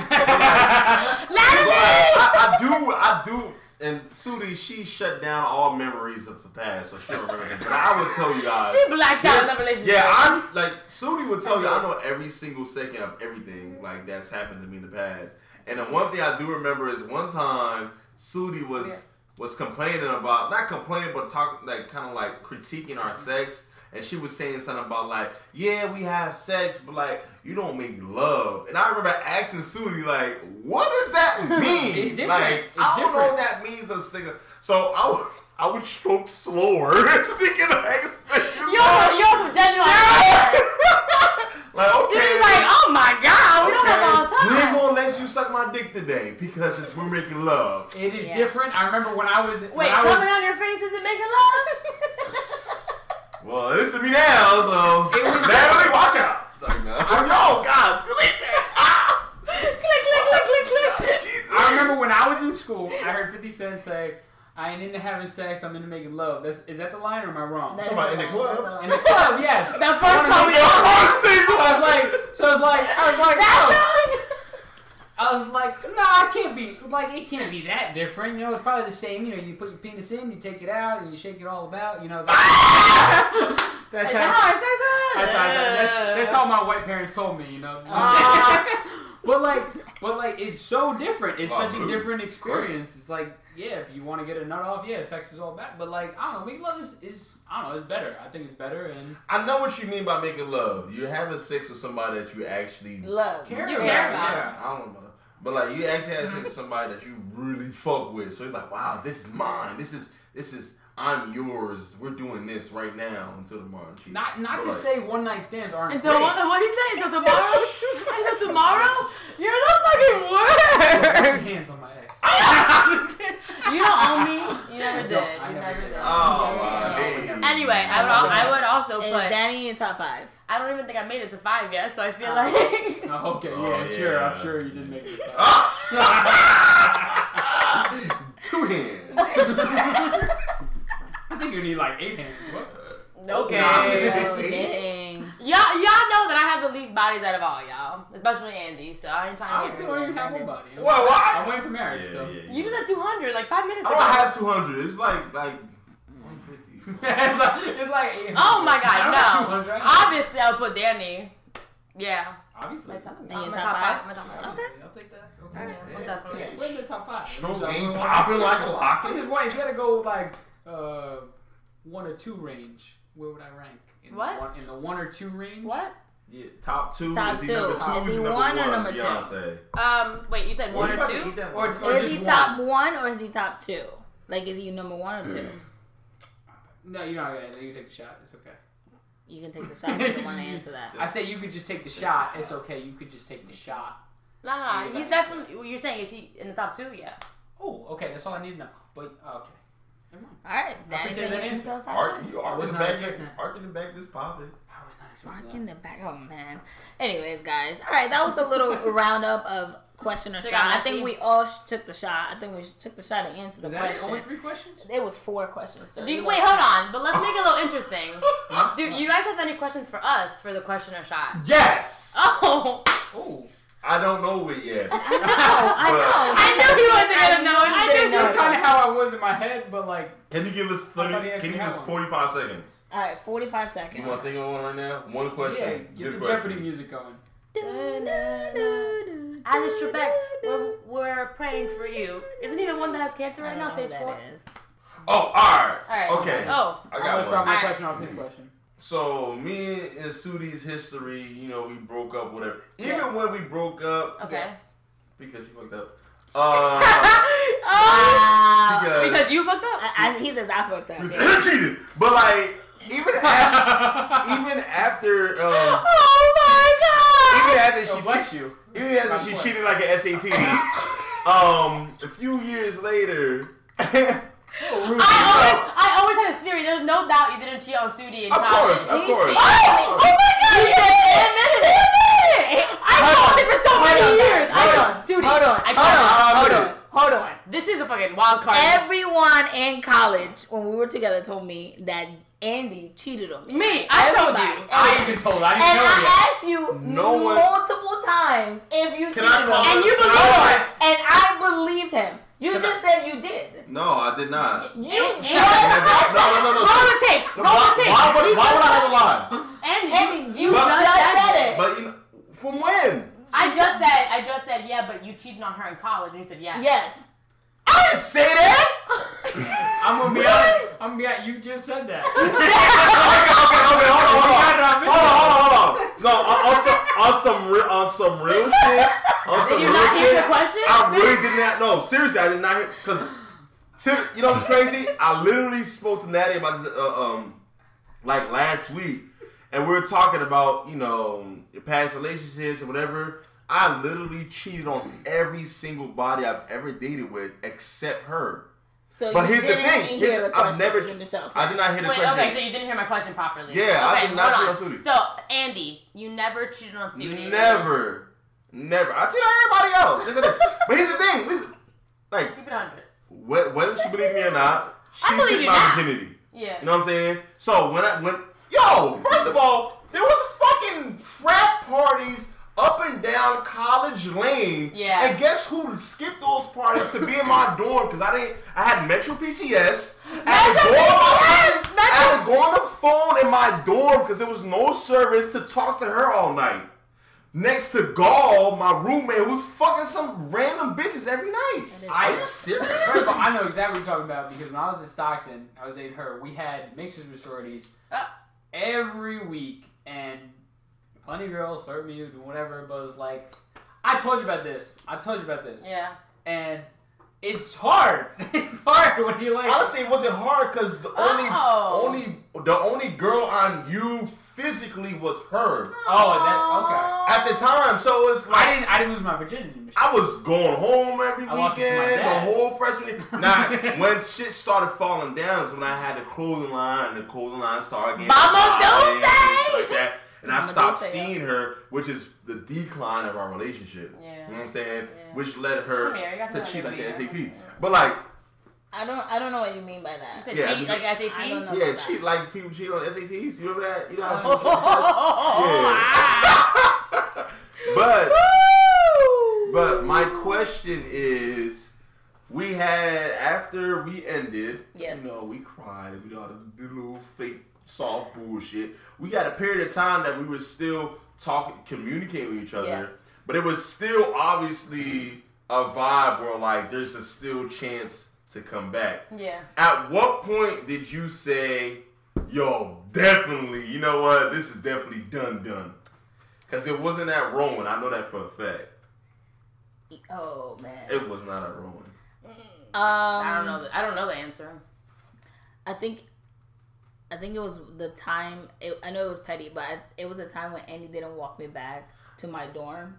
Natalie! I do. And Sudi, she shut down all memories of the past, so she don't remember anything. But I would tell you guys. She blacked out in the relationship. Yeah, I'm like Sudi would tell you. I know every single second of everything like that's happened to me in the past. And the one thing I do remember is one time Sudi was complaining about, not complaining, but talking like kind of like critiquing our sex. And she was saying something about like, yeah, we have sex, but like you don't make love. And I remember asking Sudi like, what does that mean? It's different. Like, I don't know what that means. So I would stroke slower, thinking of expression. You're some genuine. Like, okay. She's like, oh my god, we don't have all the We ain't time. gonna let you suck my dick today because we're making love. It is different. I remember when I was. Wait, coming on your face isn't making love? Well, it is to me now, so It was Natalie, watch out. Sorry, no. Oh God, delete that. Click. Jesus. I remember when I was in school, I heard 50 Cent say, I ain't into having sex, I'm into making love. Is that the line or am I wrong? Talking about in the club. In the club, yes. The first time we I was like, no, I can't be, like, it can't be that different. You know, it's probably the same. You know, you put your penis in, you take it out, and you shake it all about. You know, that's how my white parents told me. You know, but But like, it's so different. It's such a dude. different experience. It's like, yeah, if you want to get a nut off, yeah, sex is all bad. But like, I don't know, making love is I don't know, it's better. I think it's better. And I know what you mean by making love. You're having sex with somebody that you actually love. You care about. Yeah. I don't know. But like, you actually have sex with somebody that you really fuck with. So it's like, wow, this is mine. This is I'm yours. We're doing this right now until tomorrow. Not But to like, say one night stands aren't Until great. what do you say? Until tomorrow? Until tomorrow? You're the fucking Put worst. your hands on my ex. You don't own me. You never did. I You never never did. did. Oh, damn. Anyway, I would also Is put. Danny in top 5? I don't even think I made it to 5 yet, so I feel like. Oh, okay, Oh, yeah, sure. yeah. I'm sure you didn't make it. 2 hands. I think you need like 8 hands. What? Okay. Nah, man. Oh, dang. Y'all know that I have the least bodies out of all y'all, especially Andy. So I ain't I trying to still hear don't even have it. one body. What? I'm waiting for marriage still. You just had 200 like 5 minutes I ago. don't have 200. It's like 150. So. it's like 800. Oh my I God, don't no! have 200. Obviously, I would put Danny. Yeah. Obviously. My top, In your my top top five? 5. My top 5. Okay. I'll take that. Okay. Alright, what's that for me? We're in the top 5. Stroke ain't popping like a I locket. just wait. If you had to go like 1 or 2 range, where would I rank? What? In the 1 or 2 range? What? Yeah, top 2. Top Is he 2. number 2? Is Is he he number 1 or 1? number 2? Beyonce. Wait, you said 1 or 2? Or Is he just top one? 1 or is he top 2? Like, is he number 1 or 2? No, you're not gonna answer. You take the shot. It's okay. You can take the shot if you want to answer that. I say you could just take the shot. It's okay. You could just take the shot. No. He's definitely. You're saying is he in the top 2? Yeah. Oh, okay. That's all I need to know. But okay. Never mind. Alright, Danny appreciate said that he answer. himself top Arc, 2. you I was arcing the not back. expecting that. Arcing the back this popping. I was not expecting Mark in the back. Oh, man. Anyways, guys. Alright, that was a little roundup of question or Check shot. out I think Messi. we all took the shot. I think we took the shot to answer the Is that it? question. Only 3 questions? There was 4 questions. Sir. Wait, hold on. But let's make it a little interesting. Do you guys have any questions for us for the question or shot? Yes! Oh, Oh. I don't know it yet. I know. I knew he wasn't gonna know it. I didn't knew know That's it. kind of how I was in my head, but like, Can you give us I thought he 30? actually Can you give had us one. 45 seconds? Alright, 45 You seconds. want to think of one right now? One question. yeah, get Good the question. Jeopardy music going. Alice Trebek, we're praying for you. Isn't he the one that has cancer right now? Stage 4? Oh, alright. Alright. Okay. Oh. I I'm got gonna start one. my Alright. question off his question. So, me and Sudi's history, you know, we broke up, whatever. Even Yes. when we broke up, Okay. because she fucked up. Oh, Because because you fucked up? He says I fucked up. he was cheated. But, like, even after, Oh my god! even after Oh, she bless cheated, you. even after she cheated like an SAT, a few years later, I always had a theory. There's no doubt you didn't cheat on Sudi in of college. course, of course. Oh my god! He admitted it! I called it for so many years. Sudi. Hold on. This is a fucking wild card. Everyone in college when we were together told me that Andy cheated on me. Me, I told Everybody. you. I even told her. I didn't And know I yet. asked you No one- multiple times if you Can cheated I on call me. And you Can believe I- her. And I believed him. You Can just said you did. No, I did not. You just No. Roll the tapes. Roll the tapes. Why would I have a lie? Andy, you But- just said it. But, you know, from when? I just said, yeah, but you cheated on her in college. And you said, yeah. Yes. I didn't say that! I'm gonna be honest. I'm gonna be honest. You just said that. Okay, hold on. No, on some real shit. Did you not hear the question? I really did not. No, seriously, I did not hear. Because, you know what's crazy? I literally spoke to Natty about this, like last week, and we were talking about, you know, your past relationships or whatever. I literally cheated on every single body I've ever dated with except her. So But you hear the didn't thing. hear the question. I've never. even Michelle said. I did not hear the Wait, question. okay, so you didn't hear my question properly. Yeah, I okay, did not hold cheat on Sudi. So, Andy, you never cheated on Sudi. Never. I cheat on everybody else. But here's the thing. Listen, like, Keep it 100. whether she believed me or not, she I believe took you my now. virginity. Yeah. You know what I'm saying? So first of all, there was fucking frat parties up and down College Lane. Yeah. And guess who skipped those parties to be in my dorm? Because I had Metro PCS. I had to go on the phone in my dorm because there was no service to talk to her all night. next to Gall, my roommate, who's fucking some random bitches every night. Are you serious? First of all, I know exactly what you're talking about because when I was in Stockton, I was dating her. We had mixers with sororities every week, and plenty of girls flirt me, do whatever. But it was like, I told you about this. Yeah. And it's hard. It's hard when you like. Honestly, it wasn't hard because the only girl on you physically was her. Okay. At the time, so it's like I didn't lose my virginity. I was going home every weekend, the whole freshman. Now, when shit started falling down is when I had the clothing line, and the clothing line started getting Mama Dulce! like that. And I stopped seeing her, which is the decline of our relationship. Yeah. You know what I'm saying? Yeah. Which led her to cheat like the SAT. Yeah. But like, I don't know what you mean by that. You said cheat like SAT? I don't know yeah, cheat like people cheat on SATs. You remember that? You know how people cheat on tests? Yeah. But my question is, we had, after we ended, yes. you know, we cried, we got the little fake soft bullshit. We got a period of time that we were still talking, communicating with each other, yeah. but it was still obviously a vibe where like there's a still chance to come back. Yeah. At what point did you say, yo, definitely, you know what, this is definitely done? Because it wasn't at Rowan, I know that for a fact. Oh man. It was not at Rowan. I don't know the answer. I think it was the time. I know it was petty, but it was a time when Andy didn't walk me back to my dorm.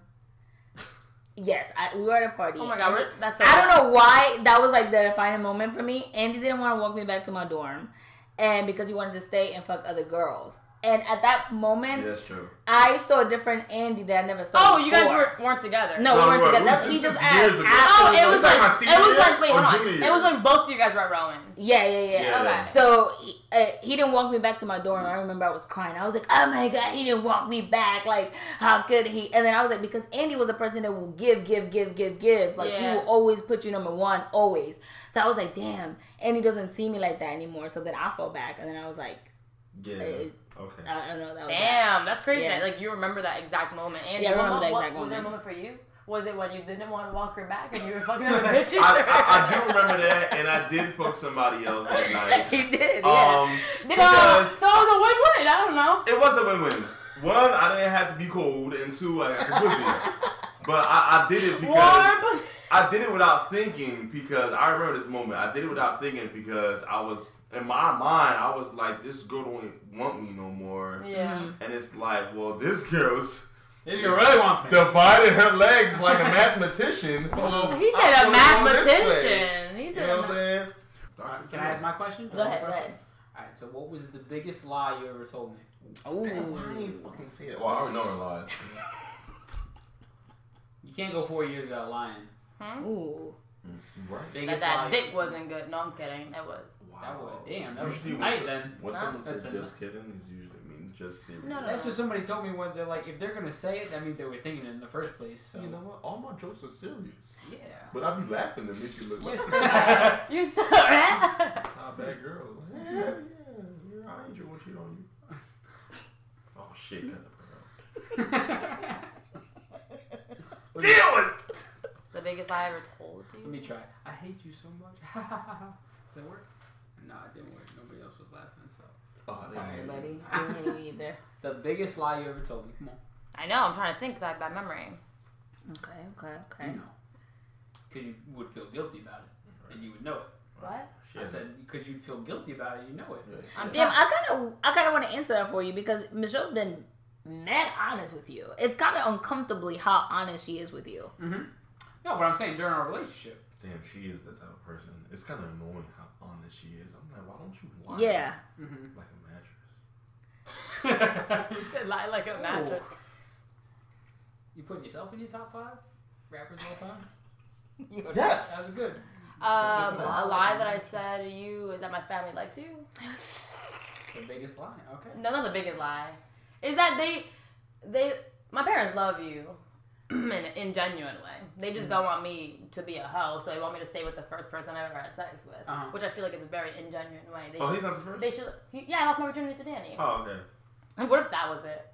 Yes, we were at a party. Oh my god, that's so I don't know why that was like the defining moment for me. Andy didn't want to walk me back to my dorm, and because he wanted to stay and fuck other girls. And at that moment, yeah, that's true. I saw a different Andy that I never saw. Oh, before. You guys weren't together. No, we weren't together. He just asked. Oh, it was like my senior year? Wait, hold on. It was when both of you guys were at Rowan. Yeah. Okay. So he didn't walk me back to my dorm. I remember I was crying. I was like, oh my god, he didn't walk me back. Like, how could he? And then I was like, because Andy was a person that will give. Like, he will always put you number one, always. So I was like, damn, Andy doesn't see me like that anymore. So then I fell back, and then I was like, yeah. Okay. I don't know. That was damn, that's crazy. Yeah. Like, you remember that exact moment. Andy, yeah, I remember that exact moment. Was there a moment for you? Was it when you didn't want to walk her back and you were fucking other bitches? I do remember that, and I did fuck somebody else that night. He did, yeah. So it was a win-win. I don't know. It was a win-win. One, I didn't have to be cold, and two, I got some pussy. But I did it because I did it without thinking, because I remember this moment. I did it without thinking because I was, in my mind, I was like, this girl don't want me no more. Yeah. And it's like, well, this girl really wants me. Divided her legs like a mathematician. So he said a mathematician. You know what I'm saying? Can I ask my question? Go ahead. Alright, so what was the biggest lie you ever told me? Ooh. I ain't fucking see it. Well, I already know her lies. You can't go 4 years without lying. Ooh. Right. That dick wasn't good. No, I'm kidding. It was. Wow. That was nice then. When someone says just kidding, it's usually just serious. No. That's what somebody told me once. They're like, if they're gonna say it, that means they were thinking it in the first place. So. You know what? All my jokes are serious. Yeah. But I be laughing to make you look like You still not a bad girl. Yeah. You're an angel when cheat on you. Oh shit! Cut the part out. Deal it. The biggest lie I ever told you. Let me try. I hate you so much. Does that work? No, it didn't work. Nobody else was laughing. So. Sorry, buddy. I didn't hear you either. It's the biggest lie you ever told me. Come on. I know. I'm trying to think because I have bad memory. Okay. You know. Because you would feel guilty about it. And you would know it. What? I said because you'd feel guilty about it, you know it. Damn, I kind of want to answer that for you because Michelle's been mad honest with you. It's kind of uncomfortably how honest she is with you. Mm-hmm. No, but I'm saying during our relationship. Damn, she is the type of person. It's kind of annoying how honest she is. I'm like, why don't you lie? Yeah. Like a mattress. Lie like a mattress. You putting yourself in your top 5 rappers all time? Yes. That was good. A lie that I said to you is that my family likes you. The biggest lie. Okay. No, not the biggest lie. Is that my parents love you in genuine way. They just don't want me to be a hoe, so they want me to stay with the first person I ever had sex with, which I feel like is a very ingenuine way. He's not the first? I lost my virginity to Danny. Oh, okay. And what if that was it?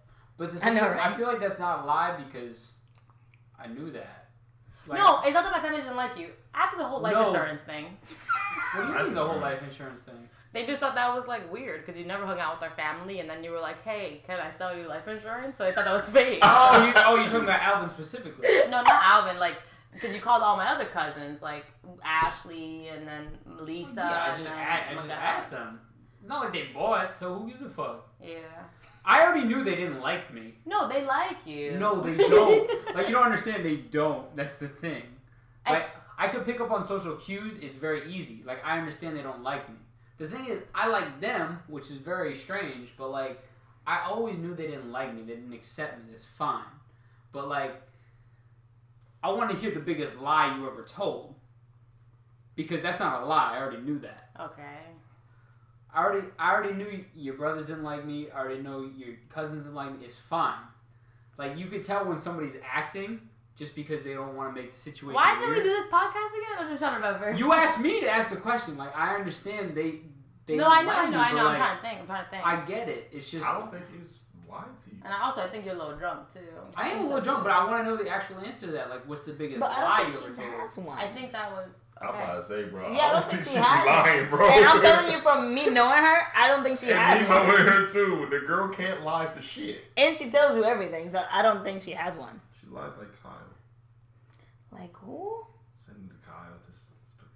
But the thing is, I feel like that's not a lie because I knew that. Like, no, it's not that my family didn't like you. After the whole life insurance thing. What do you mean the whole life insurance thing? They just thought that was like weird because you never hung out with their family, and then you were like, "Hey, can I sell you life insurance?" So they thought that was fake. You're talking about Alvin specifically? No, not Alvin. Like, because you called all my other cousins, like Ashley and then Lisa. Yeah, I just asked them. It's not like they bought, so who gives a fuck? Yeah. I already knew they didn't like me. No, they like you. No, they don't. Like, you don't understand. They don't. That's the thing. Like, I could pick up on social cues. It's very easy. Like, I understand they don't like me. The thing is, I like them, which is very strange, but, like, I always knew they didn't like me. They didn't accept me. That's fine. But, like, I want to hear the biggest lie you ever told. Because that's not a lie. I already knew that. Okay. I already knew your brothers didn't like me. I already know your cousins didn't like me. It's fine. Like, you could tell when somebody's acting just because they don't want to make the situation Why did weird. we do this podcast again? I'm just trying to remember. You asked me to ask the question. Like, I understand they No, don't I know. like me, I'm like, trying to think. I get it. It's just... I don't think he's lying to you. And I think you're a little drunk, too. I am a little drunk, but I want to know the actual answer to that. Like, what's the biggest lie you ever told? I think that was... I'm about to say, bro. Yeah, I don't think she has lying, bro. And I'm telling you from me knowing her, I don't think she has me one. knowing her, too. The girl can't lie for shit. And she tells you everything, so I don't think she has one. She lies like Kyle. Like who? Send to Kyle. This.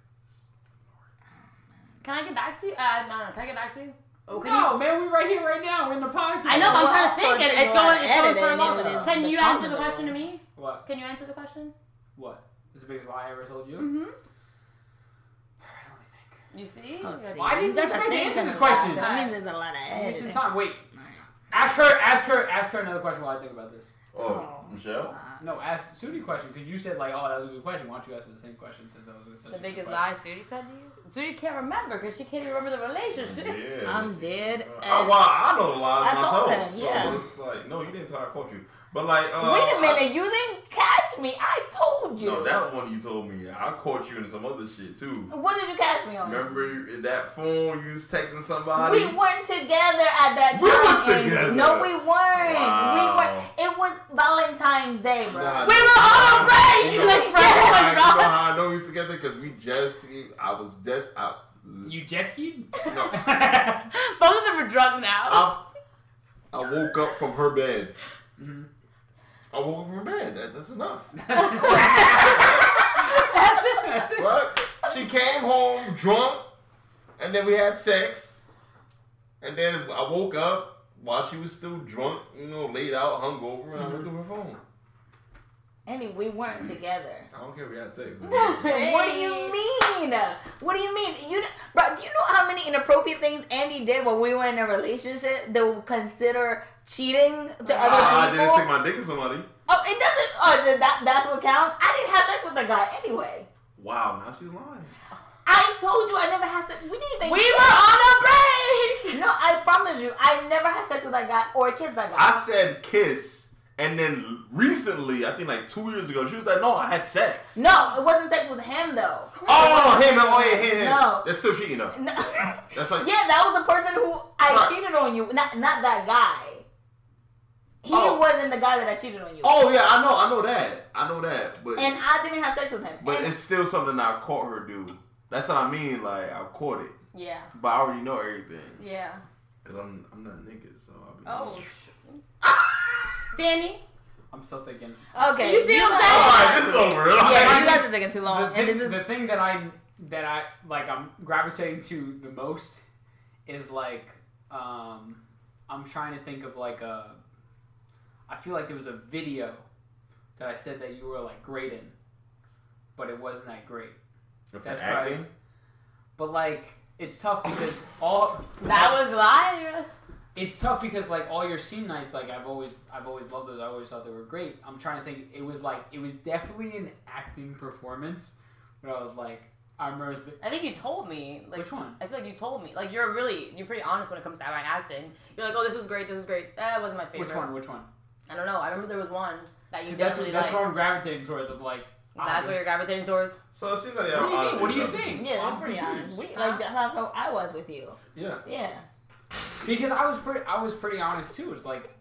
Can I get back to you? Can I get back to you? Oh, no, man, we right here, right now. We're in the podcast. I know, but I'm trying to think. It's going for a moment. Can you answer the comments question to me? What? Can you answer the question? What? Is the biggest lie I ever told you? Mm-hmm. Alright, let me think. You see? Oh, see. Why didn't you expect to answer this question? That means there's a lot of Give me some editing. time. Wait. Ask her another question while I think about this. Oh, Michelle? No, ask Sudi a question because you said like, oh, that was a good question. Why don't you ask her the same question since that was such a The good biggest question? lie Sudi said to you? Sudi can't remember because she can't even remember the relationship. Yeah. I'm dead. Well, I know the lies I told myself. him, yeah. So it's like, no, you didn't tell I caught you. But like, Wait a minute, you didn't catch me. I told you. No, that one you told me. I caught you in some other shit too. What did you catch me on? Remember that phone you was texting somebody? We weren't together at that time. We was together. No, we weren't. Wow. We weren't. It was Valentine's Day, bro. Nah, We were on a break! You know, Like friends you like know us. how I know we was together? Because we just, You jet skied? No. Both of them are drunk now. I woke up from her bed. Mm-hmm. I woke up from her bed. That's enough. That's it. But she came home drunk, and then we had sex, and then I woke up while she was still drunk, laid out, hungover, and I went through her phone. Anyway, we weren't together. I don't care if we had sex. What do you mean? What do you mean? Bro, do you know how many inappropriate things Andy did when we were in a relationship that would consider cheating to other people? I didn't stick my dick in somebody. Oh, it doesn't. Oh, that's what counts. I didn't have sex with the guy anyway. Wow, now she's lying. I told you I never had sex. We didn't even. We were on a break! No, I promise you, I never had sex with that guy or kissed that guy. I said kiss, and then recently, I think like 2 years ago, she was like, "No, I had sex." No, it wasn't sex with him though. Oh, him. Oh, yeah, him. No. That's still cheating though. No. That's like Yeah, that was the person who I Right. cheated on you. Not that guy. He Oh. wasn't the guy that I cheated on you. Oh yeah, I know that. But And I didn't have sex with him. but And it's still something I caught her do. That's what I mean. Like I caught it, Yeah. but I already know everything. Yeah. Cause I'm not naked, so I'll be. Oh. Danny? I'm still thinking. okay, You see what I'm saying? All right, this is over. Yeah, you guys are taking too long. The And thing, this is the thing that I like I'm gravitating to the most is like I'm trying to think of like I feel like there was a video that I said that you were like great in, but it wasn't that great. That's That's acting. right. But like it's tough because all That was liars. it's tough because like all your scene nights, like I've always loved those. I always thought they were great. I'm trying to think. It was definitely an acting performance, but I was like, I remember. I think you told me. Like, Which one? I feel like you told me. Like, you're pretty honest when it comes to acting. You're like, oh, this was great. That wasn't my favorite. Which one? I don't know. I remember there was one that you Because didn't that's really what like. I'm gravitating towards. Of like, That's what you're gravitating towards? So it seems like What do you think? yeah, I'm I'm pretty confused. honest. Like that's how I was with you. Yeah. Yeah. Because I was pretty honest too. It's like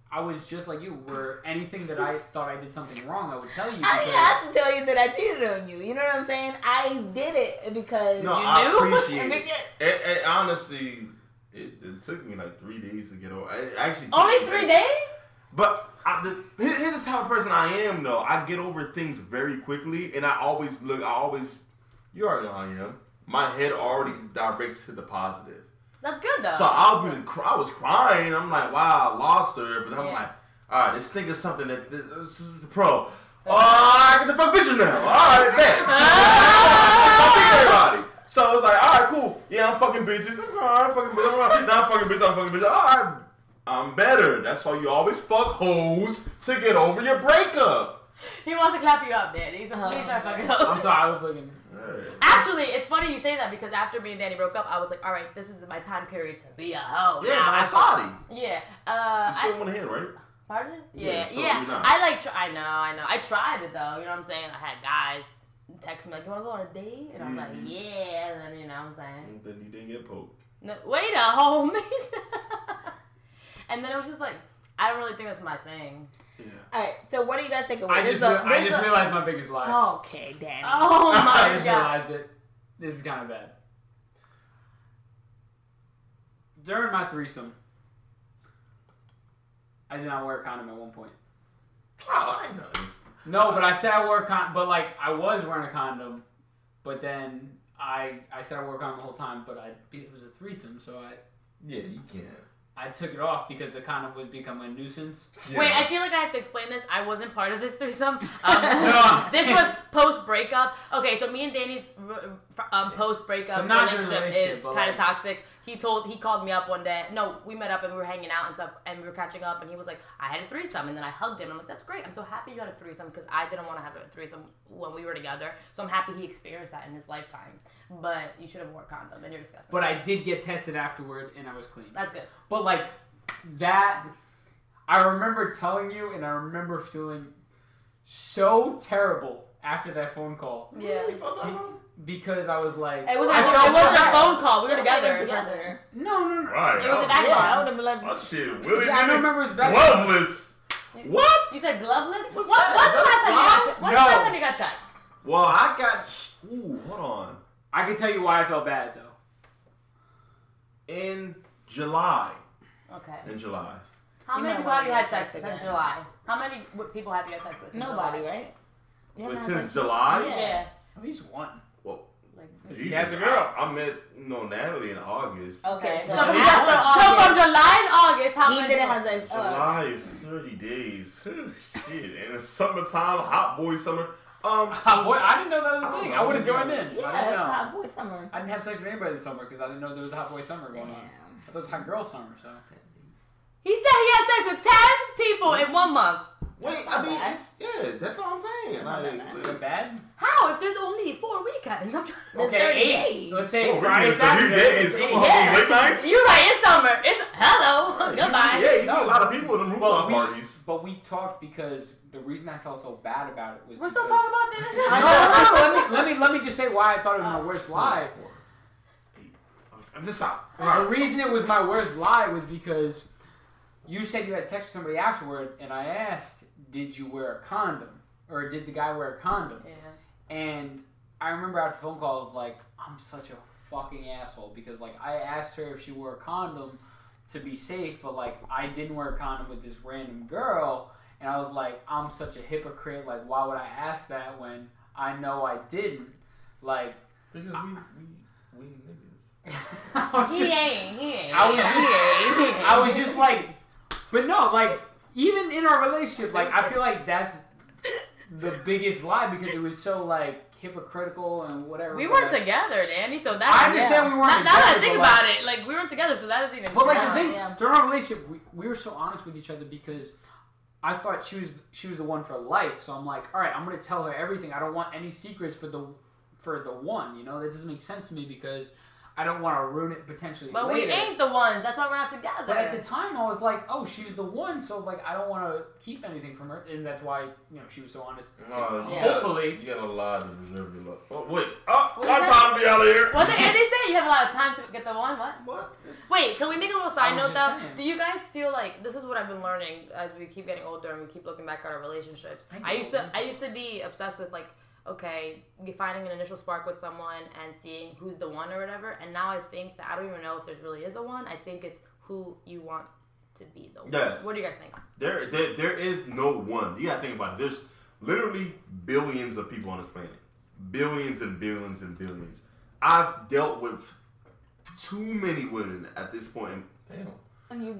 I was just like you, where anything that I thought I did something wrong, I would tell you. I didn't have to tell you that I cheated on you. You know what I'm saying? I did it because No, you I knew. appreciate it. And honestly, it took me like 3 days to get over. It actually Only 3 days? But here's the type of person I am, though. I get over things very quickly, and I always, you already know how I am. My head already directs to the positive. That's good, though. So I was crying. I'm like, wow, I lost her. But then I'm like, all right, let's think of something this is the pro. I get the fuck bitches now. All right, bet. I'm fucking everybody. So I was like, all right, cool. Yeah, I'm fucking bitches. I'm fucking bitches. Now I'm fucking bitches. I'm fucking bitches. All right, I'm better. That's why you always fuck hoes to get over your breakup. He wants to clap you up, Danny. Please start fucking up. I'm sorry, I was looking. Actually, it's funny you say that because after me and Danny broke up, I was like, all right, this is my time period to be a hoe. Yeah, my body. Yeah. You still want to hit, right? Pardon? Yeah. So I know. I tried it though. You know what I'm saying? I had guys text me like, you want to go on a date? And I'm like, yeah. And then, you know what I'm saying? Then you didn't get poked. No, wait a whole minute. And then it was just like, I don't really think that's my thing. Yeah. Alright, so what do you guys think of it? I just realized my biggest lie. Okay, Danny. Oh my I just god. realized it. This is kind of bad. During my threesome, I did not wear a condom at one point. Oh, I know. No, but I said I wore a condom. But like I was wearing a condom, but then I said I wore a condom the whole time. But it was a threesome, so Yeah, you can't. I took it off because the condom was becoming a nuisance. Yeah. Wait, I feel like I have to explain this. I wasn't part of this threesome. No. This was post-breakup. Okay, so me and Danny's post-breakup So not relationship relationship, is but kind of like- toxic. He called me up one day. No, we met up and we were hanging out and stuff, and we were catching up, and he was like, I had a threesome, and then I hugged him. I'm like, that's great. I'm so happy you had a threesome because I didn't want to have a threesome when we were together. So I'm happy he experienced that in his lifetime. But you should have worn a condom, and you're disgusting. But I did get tested afterward, and I was clean. That's good. But like that, I remember telling you, and I remember feeling so terrible after that phone call. Yeah. Because I was like, It wasn't a phone call. We were together. No. Right. It was an Yeah, I actual. would have been like, Oh shit, Willie. Yeah, I don't remember his back. Gloveless. What? You said gloveless? What's What's that? the last time you got checked? What's the No. last time you got checked? Well, I got. Ooh, hold on. I can tell you why I felt bad though. In July. Okay. In July. How You many might people wanna have you had get sex sex with since again. July? How many people have you had sex with? since nobody, July? right? You But haven't had since sex- July. Yeah. At least one. Well, Like, Jesus, has a girl. I met Natalie in August. Okay, so, so, from, after so August, from July and August, how he many didn't people? have sex. July is 30 days. Shit. And it's summertime, hot boy summer. Boy, I didn't know that was a thing. I would have joined in. I didn't Yeah, know. hot boy summer. I didn't have sex with anybody this summer because I didn't know there was a hot boy summer going on. I thought it was hot girl summer. So He said he had sex with 10 people in 1 month. Wait, I mean, that's all I'm saying. is it bad? How? If there's only 4 weekends. I'm trying. Okay, 30 days. Let's say Oh, Friday, weekends, 30 Saturday. days. It's Come eight. on, Yeah. these late nights. You're right. It's summer. It's hello. Right, Goodbye. You get a lot of people in the rooftop But parties. But we talked because the reason I felt so bad about it was We're still because- talking about this. No, let me just say why I thought it was my worst lie. I'm just out. The reason it was my worst lie was because you said you had sex with somebody afterward, and I asked, did you wear a condom? Or did the guy wear a condom? Yeah. And I remember after phone calls, like, I'm such a fucking asshole because, like, I asked her if she wore a condom to be safe, but, like, I didn't wear a condom with this random girl, and I was like, I'm such a hypocrite. Like, why would I ask that when I know I didn't? Like, Because we niggas. He ain't. I was just like, but no, like, even in our relationship, like, I feel like that's the biggest lie because it was so, like, hypocritical and whatever. We but, weren't like, together, Danny, so that's... I understand we weren't Now that I together, think but, like- about it, like, we weren't together, so that doesn't even... But, like, Yeah, the thing, yeah. during our relationship, we were so honest with each other because I thought she was the one for life. So I'm like, all right, I'm going to tell her everything. I don't want any secrets for the one, you know? That doesn't make sense to me because I don't want to ruin it potentially. But later. we ain't the ones. That's why we're not together. But at the time, I was like, oh, she's the one, so like I don't want to keep anything from her, and that's why she was so honest. Hopefully, you got a lot to deserve your love. Oh wait, my time to be out of here. What did Andy say? You have a lot of time to get the one. What? Wait, can we make a little side note though? saying. Do you guys feel like this is what I've been learning as we keep getting older and we keep looking back at our relationships? I used to be obsessed with like, okay, you finding an initial spark with someone and seeing who's the one or whatever. And now I think that I don't even know if there really is a one. I think it's who you want to be the one. Yes. What do you guys think? There is no one. You gotta think about it. There's literally billions of people on this planet. Billions and billions and billions. I've dealt with too many women at this point. Damn. You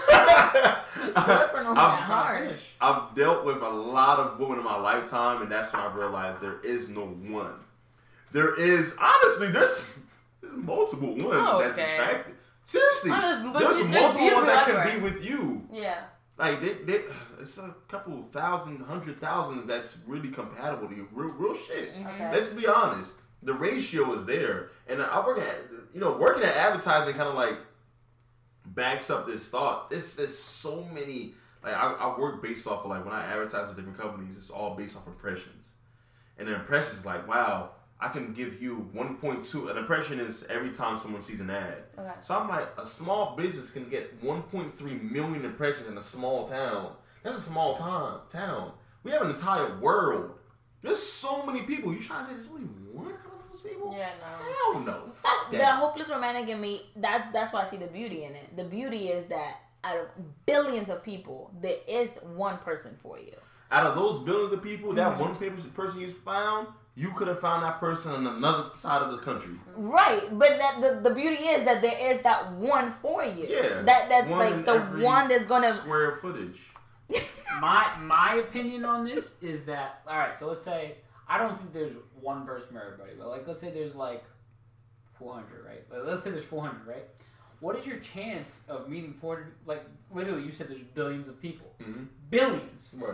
slurping on that hard. I've dealt with a lot of women in my lifetime, and that's when I realized there is no one. There is, honestly, there's multiple ones that's attractive. Seriously, there's multiple ones that can be with you. Yeah. Like, it's a couple thousand, 100,000s that's really compatible to you. Real shit. Okay. Let's be honest. The ratio is there. And I working at advertising kind of like backs up this thought. There's so many, like I work based off of like when I advertise with different companies, it's all based off impressions. And the impressions like, wow, I can give you 1.2. An impression is every time someone sees an ad. Okay. So I'm like, a small business can get 1.3 million impressions in a small town. That's a small town. We have an entire world. There's so many people. You trying to say there's only one out of those people? Yeah, no. Hell no. Fuck The that. hopeless romantic in me, that's why I see the beauty in it. The beauty is that out of billions of people, there is one person for you. Out of those billions of people, that one person you found, you could have found that person on another side of the country. Right, but the beauty is that there is that one for you. Yeah. That one like the one that's gonna square footage. My opinion on this is that, all right, so let's say I don't think there's one person for everybody, but like let's say there's like 400, right? Let's say there's 400, right? What is your chance of meeting 400? Like literally, you said there's billions of people. Mm-hmm. Billions. Right.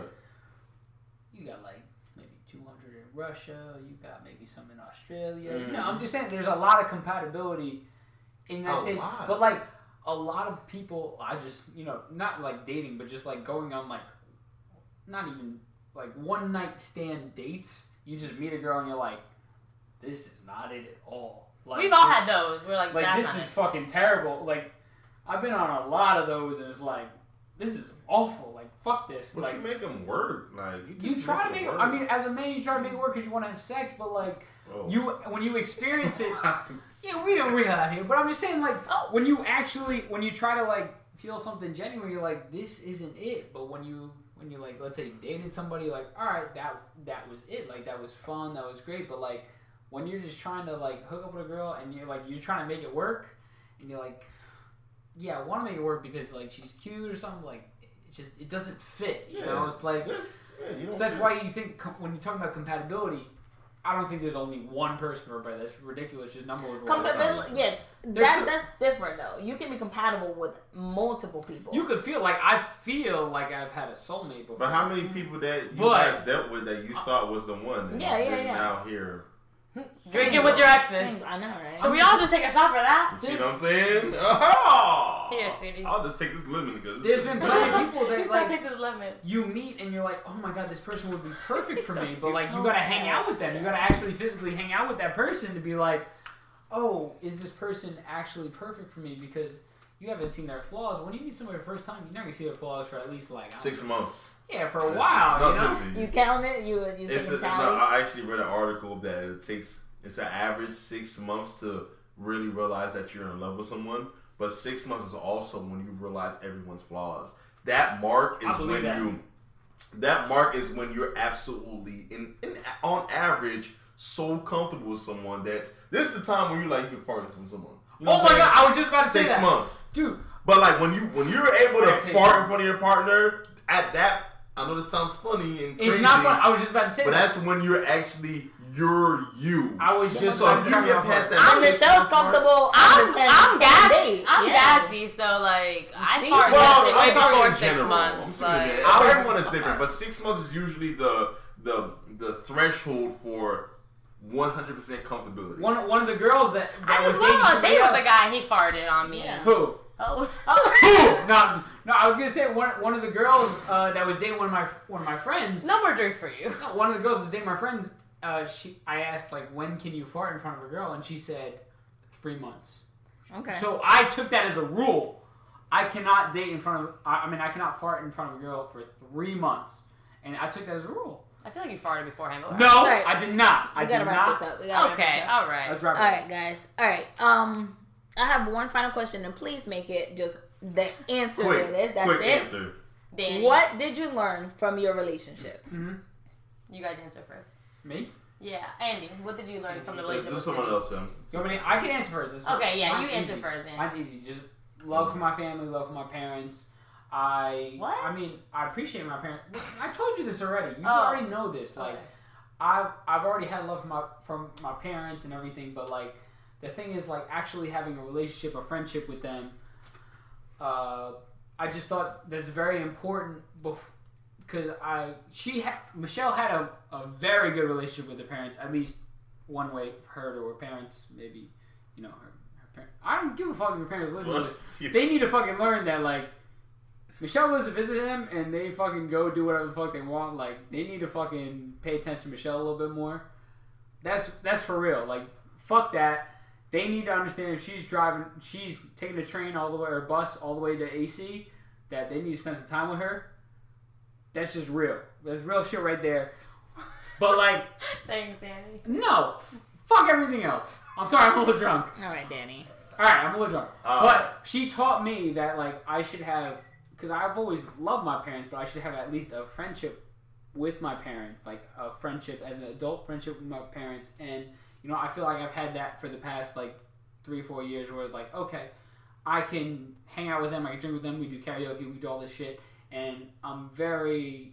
You got like maybe 200 in Russia. You got maybe some in Australia. Mm-hmm. I'm just saying there's a lot of compatibility in the United States. Lot. But like a lot of people, I just not like dating, but just like going on like not even like one night stand dates. You just meet a girl and you're like, this is not it at all. Like, we've all had those. We're like this is fucking terrible. Like I've been on a lot of those and it's like, this is awful. Like fuck this. But like you make them work. Like you try to make it. I mean, as a man, you try to make it work because you want to have sex. But like when you experience it, yeah, we have here. But I'm just saying, like when you try to like feel something genuine, you're like, this isn't it. But when you like, let's say dated somebody, like, all right, that was it. Like that was fun, that was great. But like when you're just trying to like hook up with a girl and you're trying to make it work, and you're like, yeah, I want to make it work because like she's cute or something. Like it's just it doesn't fit. You know, it's like so that's why you think when you're talking about compatibility, I don't think there's only one person for everybody. That's ridiculous. Just number one. Compatibility, yeah, that's different though. You can be compatible with multiple people. You could feel like I've had a soulmate before. But how many people that you guys dealt with that you thought was the one? And yeah. Now here. Drinking with your exes. I know, right? Should we all just take a shot for that? You see what I'm saying? Oh! Here, sweetie. I'll just take this lemon because there's been plenty of people that like take this lemon. You meet and you're like, oh my god, this person would be perfect for me. But like you gotta hang out with them. You gotta actually physically hang out with that person to be like, oh, is this person actually perfect for me? Because you haven't seen their flaws. When you meet somebody the first time, you're not gonna see their flaws for at least like 6 months. Yeah, for a while. You count it. You I actually read an article that it's an average 6 months to really realize that you're in love with someone, but 6 months is also when you realize everyone's flaws. That mark is when you're absolutely on average so comfortable with someone that this is the time when you're like you can fart from someone. You know oh my god, I was just about to say 6 months, dude. But like when you're able to fart in front of your partner at that. I know this sounds funny and crazy. It's not fun. I was just about to say but that's when you're actually you. I was just so if you get past that, I'm Michelle's comfortable. I'm gassy. I'm gassy. So like I fart way before 6 months. Everyone is different, but 6 months is usually the threshold for 100% comfortability. One of the girls that I was just went on a date else. with the guy. He farted on me. Yeah. Who? Oh. Who? No. I was gonna say one of the girls that was dating one of my friends. No more drinks for you. No, one of the girls that was dating my friend. I asked like, when can you fart in front of a girl, and she said 3 months. Okay. So I took that as a rule. I cannot date in front of. I cannot fart in front of a girl for 3 months, and I took that as a rule. I feel like you farted beforehand. But No, right. I did not. We gotta wrap this up. Okay, all right. Let's wrap it All up. right, guys. All right. I have one final question, and please make it just the answer to this. That's quick it. answer. Danny. What did you learn from your relationship? Mm-hmm. You guys answer first. Me? Yeah, Andy. What did you learn from the relationship? There's with someone Danny? else, Sam. So I can answer first. Okay, yeah, you Mine's answer easy. first, then. Mine's easy. Just love for my family, love for my parents. What? I mean, I appreciate my parents. I told you this already. You Oh. already know this. Like, Okay. I've already had love from my parents and everything. But like, the thing is, like, actually having a relationship, a friendship with them. I just thought that's very important. Because Michelle had a very good relationship with her parents. At least one way, her to her parents. Maybe, her parents. I don't give a fuck if her parents listen to this. They need to fucking learn that, like, Michelle goes to visit them and they fucking go do whatever the fuck they want. Like, they need to fucking pay attention to Michelle a little bit more. That's for real. Like, fuck that. They need to understand if she's taking the train all the way or bus all the way to AC, that they need to spend some time with her. That's just real. That's real shit right there. But like, Thanks, Danny. no, fuck everything else. I'm sorry, I'm a little drunk. All right, Danny. All right, I'm a little drunk. But she taught me that, like, I should have, because I've always loved my parents, but I should have at least a friendship with my parents, like a friendship as an adult friendship with my parents. And I feel like I've had that for the past like 3-4 years, where it's like, okay, I can hang out with them, I can drink with them, we do karaoke, we do all this shit, and I'm very,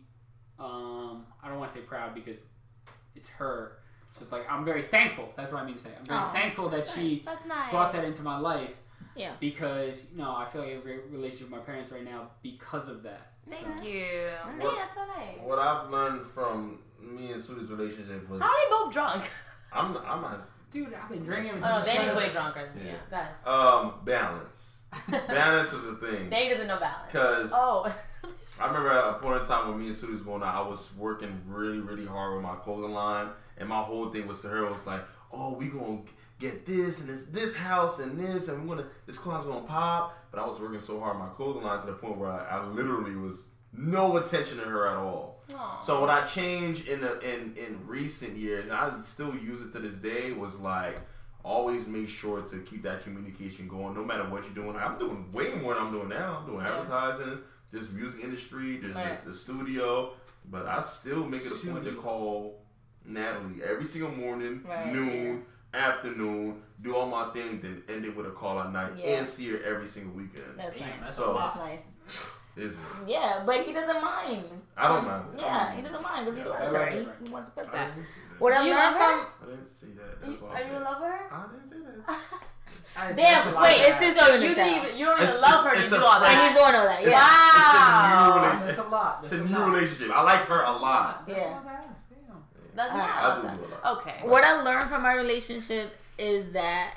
I don't want to say proud because it's her. Just like, I'm very thankful. That's what I mean to say. I'm very thankful that she brought that into my life. Yeah. Because, I feel like I have a great relationship with my parents right now because of that. Thank you. What- Yeah, that's so nice. What I've learned from me and Sudi's relationship was How are they both drunk? I'm not Dude, I've been drinking. Oh, Danny's way drunker. Yeah. Yeah, go ahead. balance. Balance was a thing. Danny doesn't know balance. Because Oh. I remember at a point in time when me and Sudi was going out, I was working really, really hard with my clothing line, and my whole thing was to her was like, oh, we gonna get this and this house and this, and this clothing's gonna pop. But I was working so hard on my clothing line to the point where I literally was no attention to her at all. Aww. So what I changed in recent years, and I still use it to this day, was like always make sure to keep that communication going, no matter what you're doing. I'm doing way more than I'm doing now. I'm doing advertising, just music industry, just the studio. But I still make it a point to call Natalie every single morning, noon, afternoon, do all my things, then end it with a call at night, and see her every single weekend. That's nice. That's That's nice. Is it? Yeah, but he doesn't mind. I don't mind it. Yeah, he doesn't mind because he loves her. Right. He wants to put I that. didn't say that. What I Do you learned love her? from I didn't say that. That's all I Are you said. in love with her? I didn't say that. Damn, wait, it's just so you don't even love her to do all and that. he's doing all that. It's- Yeah. It's a new relationship. That's a lot. It's a new relationship. I like her a lot. Yeah. That's Alright. not I love do that. do a lot. Okay. What I learned from my relationship is that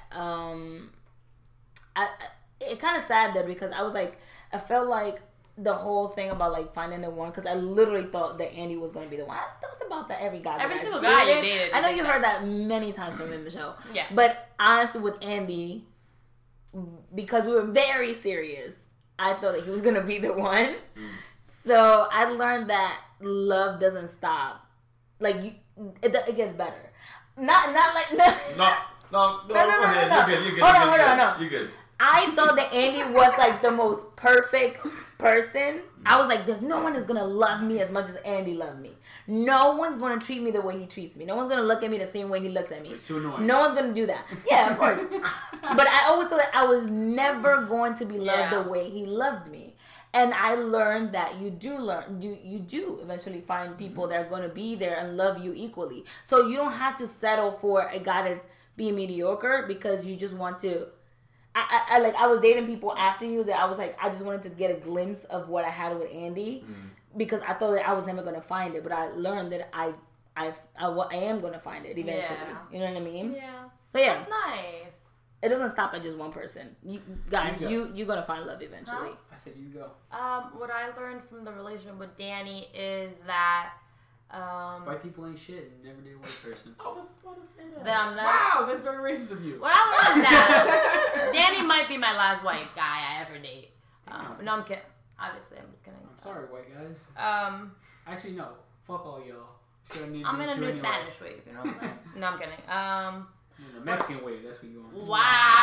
it kind of sad though, because I felt like the whole thing about like finding the one, because I literally thought that Andy was going to be the one. I thought about that every guy. Every that I single guy you dated. I know you heard that many times from me, Michelle. Yeah. But honestly, with Andy, because we were very serious, I thought that he was going to be the one. So I learned that love doesn't stop. Like it gets better. Not like No, go ahead. no. You're good. Hold on. You're good. I thought that Andy was like the most perfect person. I was like, there's no one that's gonna love me as much as Andy loved me. No one's gonna treat me the way he treats me. No one's gonna look at me the same way he looks at me. It's too annoying. No one's gonna do that. Yeah, of course. But I always thought that I was never going to be loved the way he loved me. And I learned that you do eventually find people that are going to be there and love you equally. So you don't have to settle for a guy that's being mediocre because you just want to. I was dating people after you that I was like, I just wanted to get a glimpse of what I had with Andy because I thought that I was never going to find it. But I learned that I I am gonna find it eventually. Yeah. You know what I mean? Yeah. So yeah, That's nice. it doesn't stop at just one person. You guys, you're gonna find love eventually. I said you go. What I learned from the relationship with Danny is that White people ain't shit and never did a white person. I was about to say that. that I'm not. Wow, that's very racist of you. What I learned is that Danny might be my last white guy I ever date. No, I'm kidding. Obviously, I'm just kidding. I'm sorry, white guys. Actually, no. Fuck all y'all. I'm in a new Spanish wave. You know what I'm saying? No, I'm kidding. The Mexican wave. That's what you want. Wow.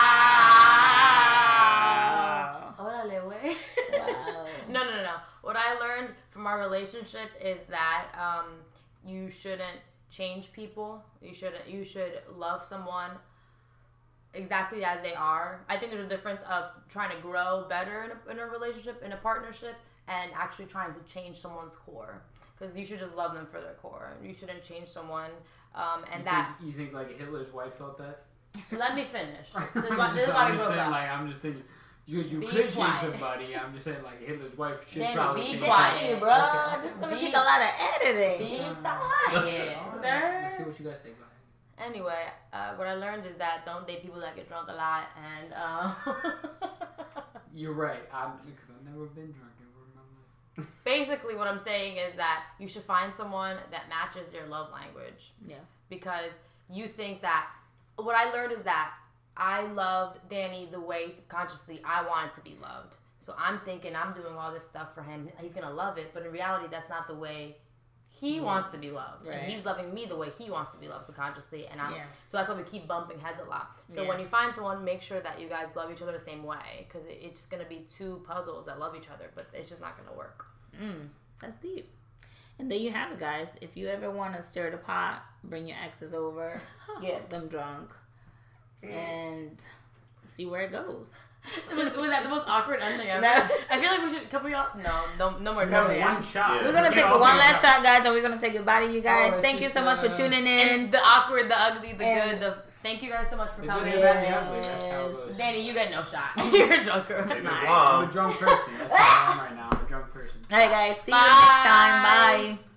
Órale, güey. Wow. No. What I learned from our relationship is that you shouldn't change people. You should love someone exactly as they are. I think there's a difference of trying to grow better in a relationship, in a partnership, and actually trying to change someone's core. Because you should just love them for their core. You shouldn't change someone. You think like Hitler's wife felt that? Let me finish. This is I'm why just we broke saying, up. like, I'm just thinking, because you Be could change quiet. somebody. I'm just saying, like, Hitler's wife should Danny, probably be change quiet. Hey, somebody. bro, Okay. this is gonna take a lot of editing. Be Stop quiet, Let's see sir. what you guys say about it. Anyway, what I learned is that don't date people that get drunk a lot, and You're right. Because I've never been drunk ever in my life. basically what I'm saying is that you should find someone that matches your love language. Yeah. Because you think that what I learned is that I loved Danny the way subconsciously I wanted to be loved. So I'm thinking I'm doing all this stuff for him. He's gonna love it, but in reality, that's not the way he wants to be loved. Right. And he's loving me the way he wants to be loved subconsciously, and so that's why we keep bumping heads a lot. So when you find someone, make sure that you guys love each other the same way, because it's just gonna be two puzzles that love each other, but it's just not gonna work. That's deep. And there you have it, guys. If you ever want to stir the pot, bring your exes over, get them drunk, and see where it goes. Was that the most awkward ending ever? No. I feel like we should. Can we all? No more. No, No, one shot. Yeah. We're going to take one last shot, guys, and we're going to say goodbye to you guys. Thank you so much for tuning in. And the awkward, the ugly, the And- good. Thank you guys so much for It's coming. good and the ugly. That's how it goes. Danny, you get no shot. You're a drunker. Take this Nice. long. I'm a drunk person. That's how I am right now. I'm a drunk person. All right, guys. See you Bye. next time. Bye.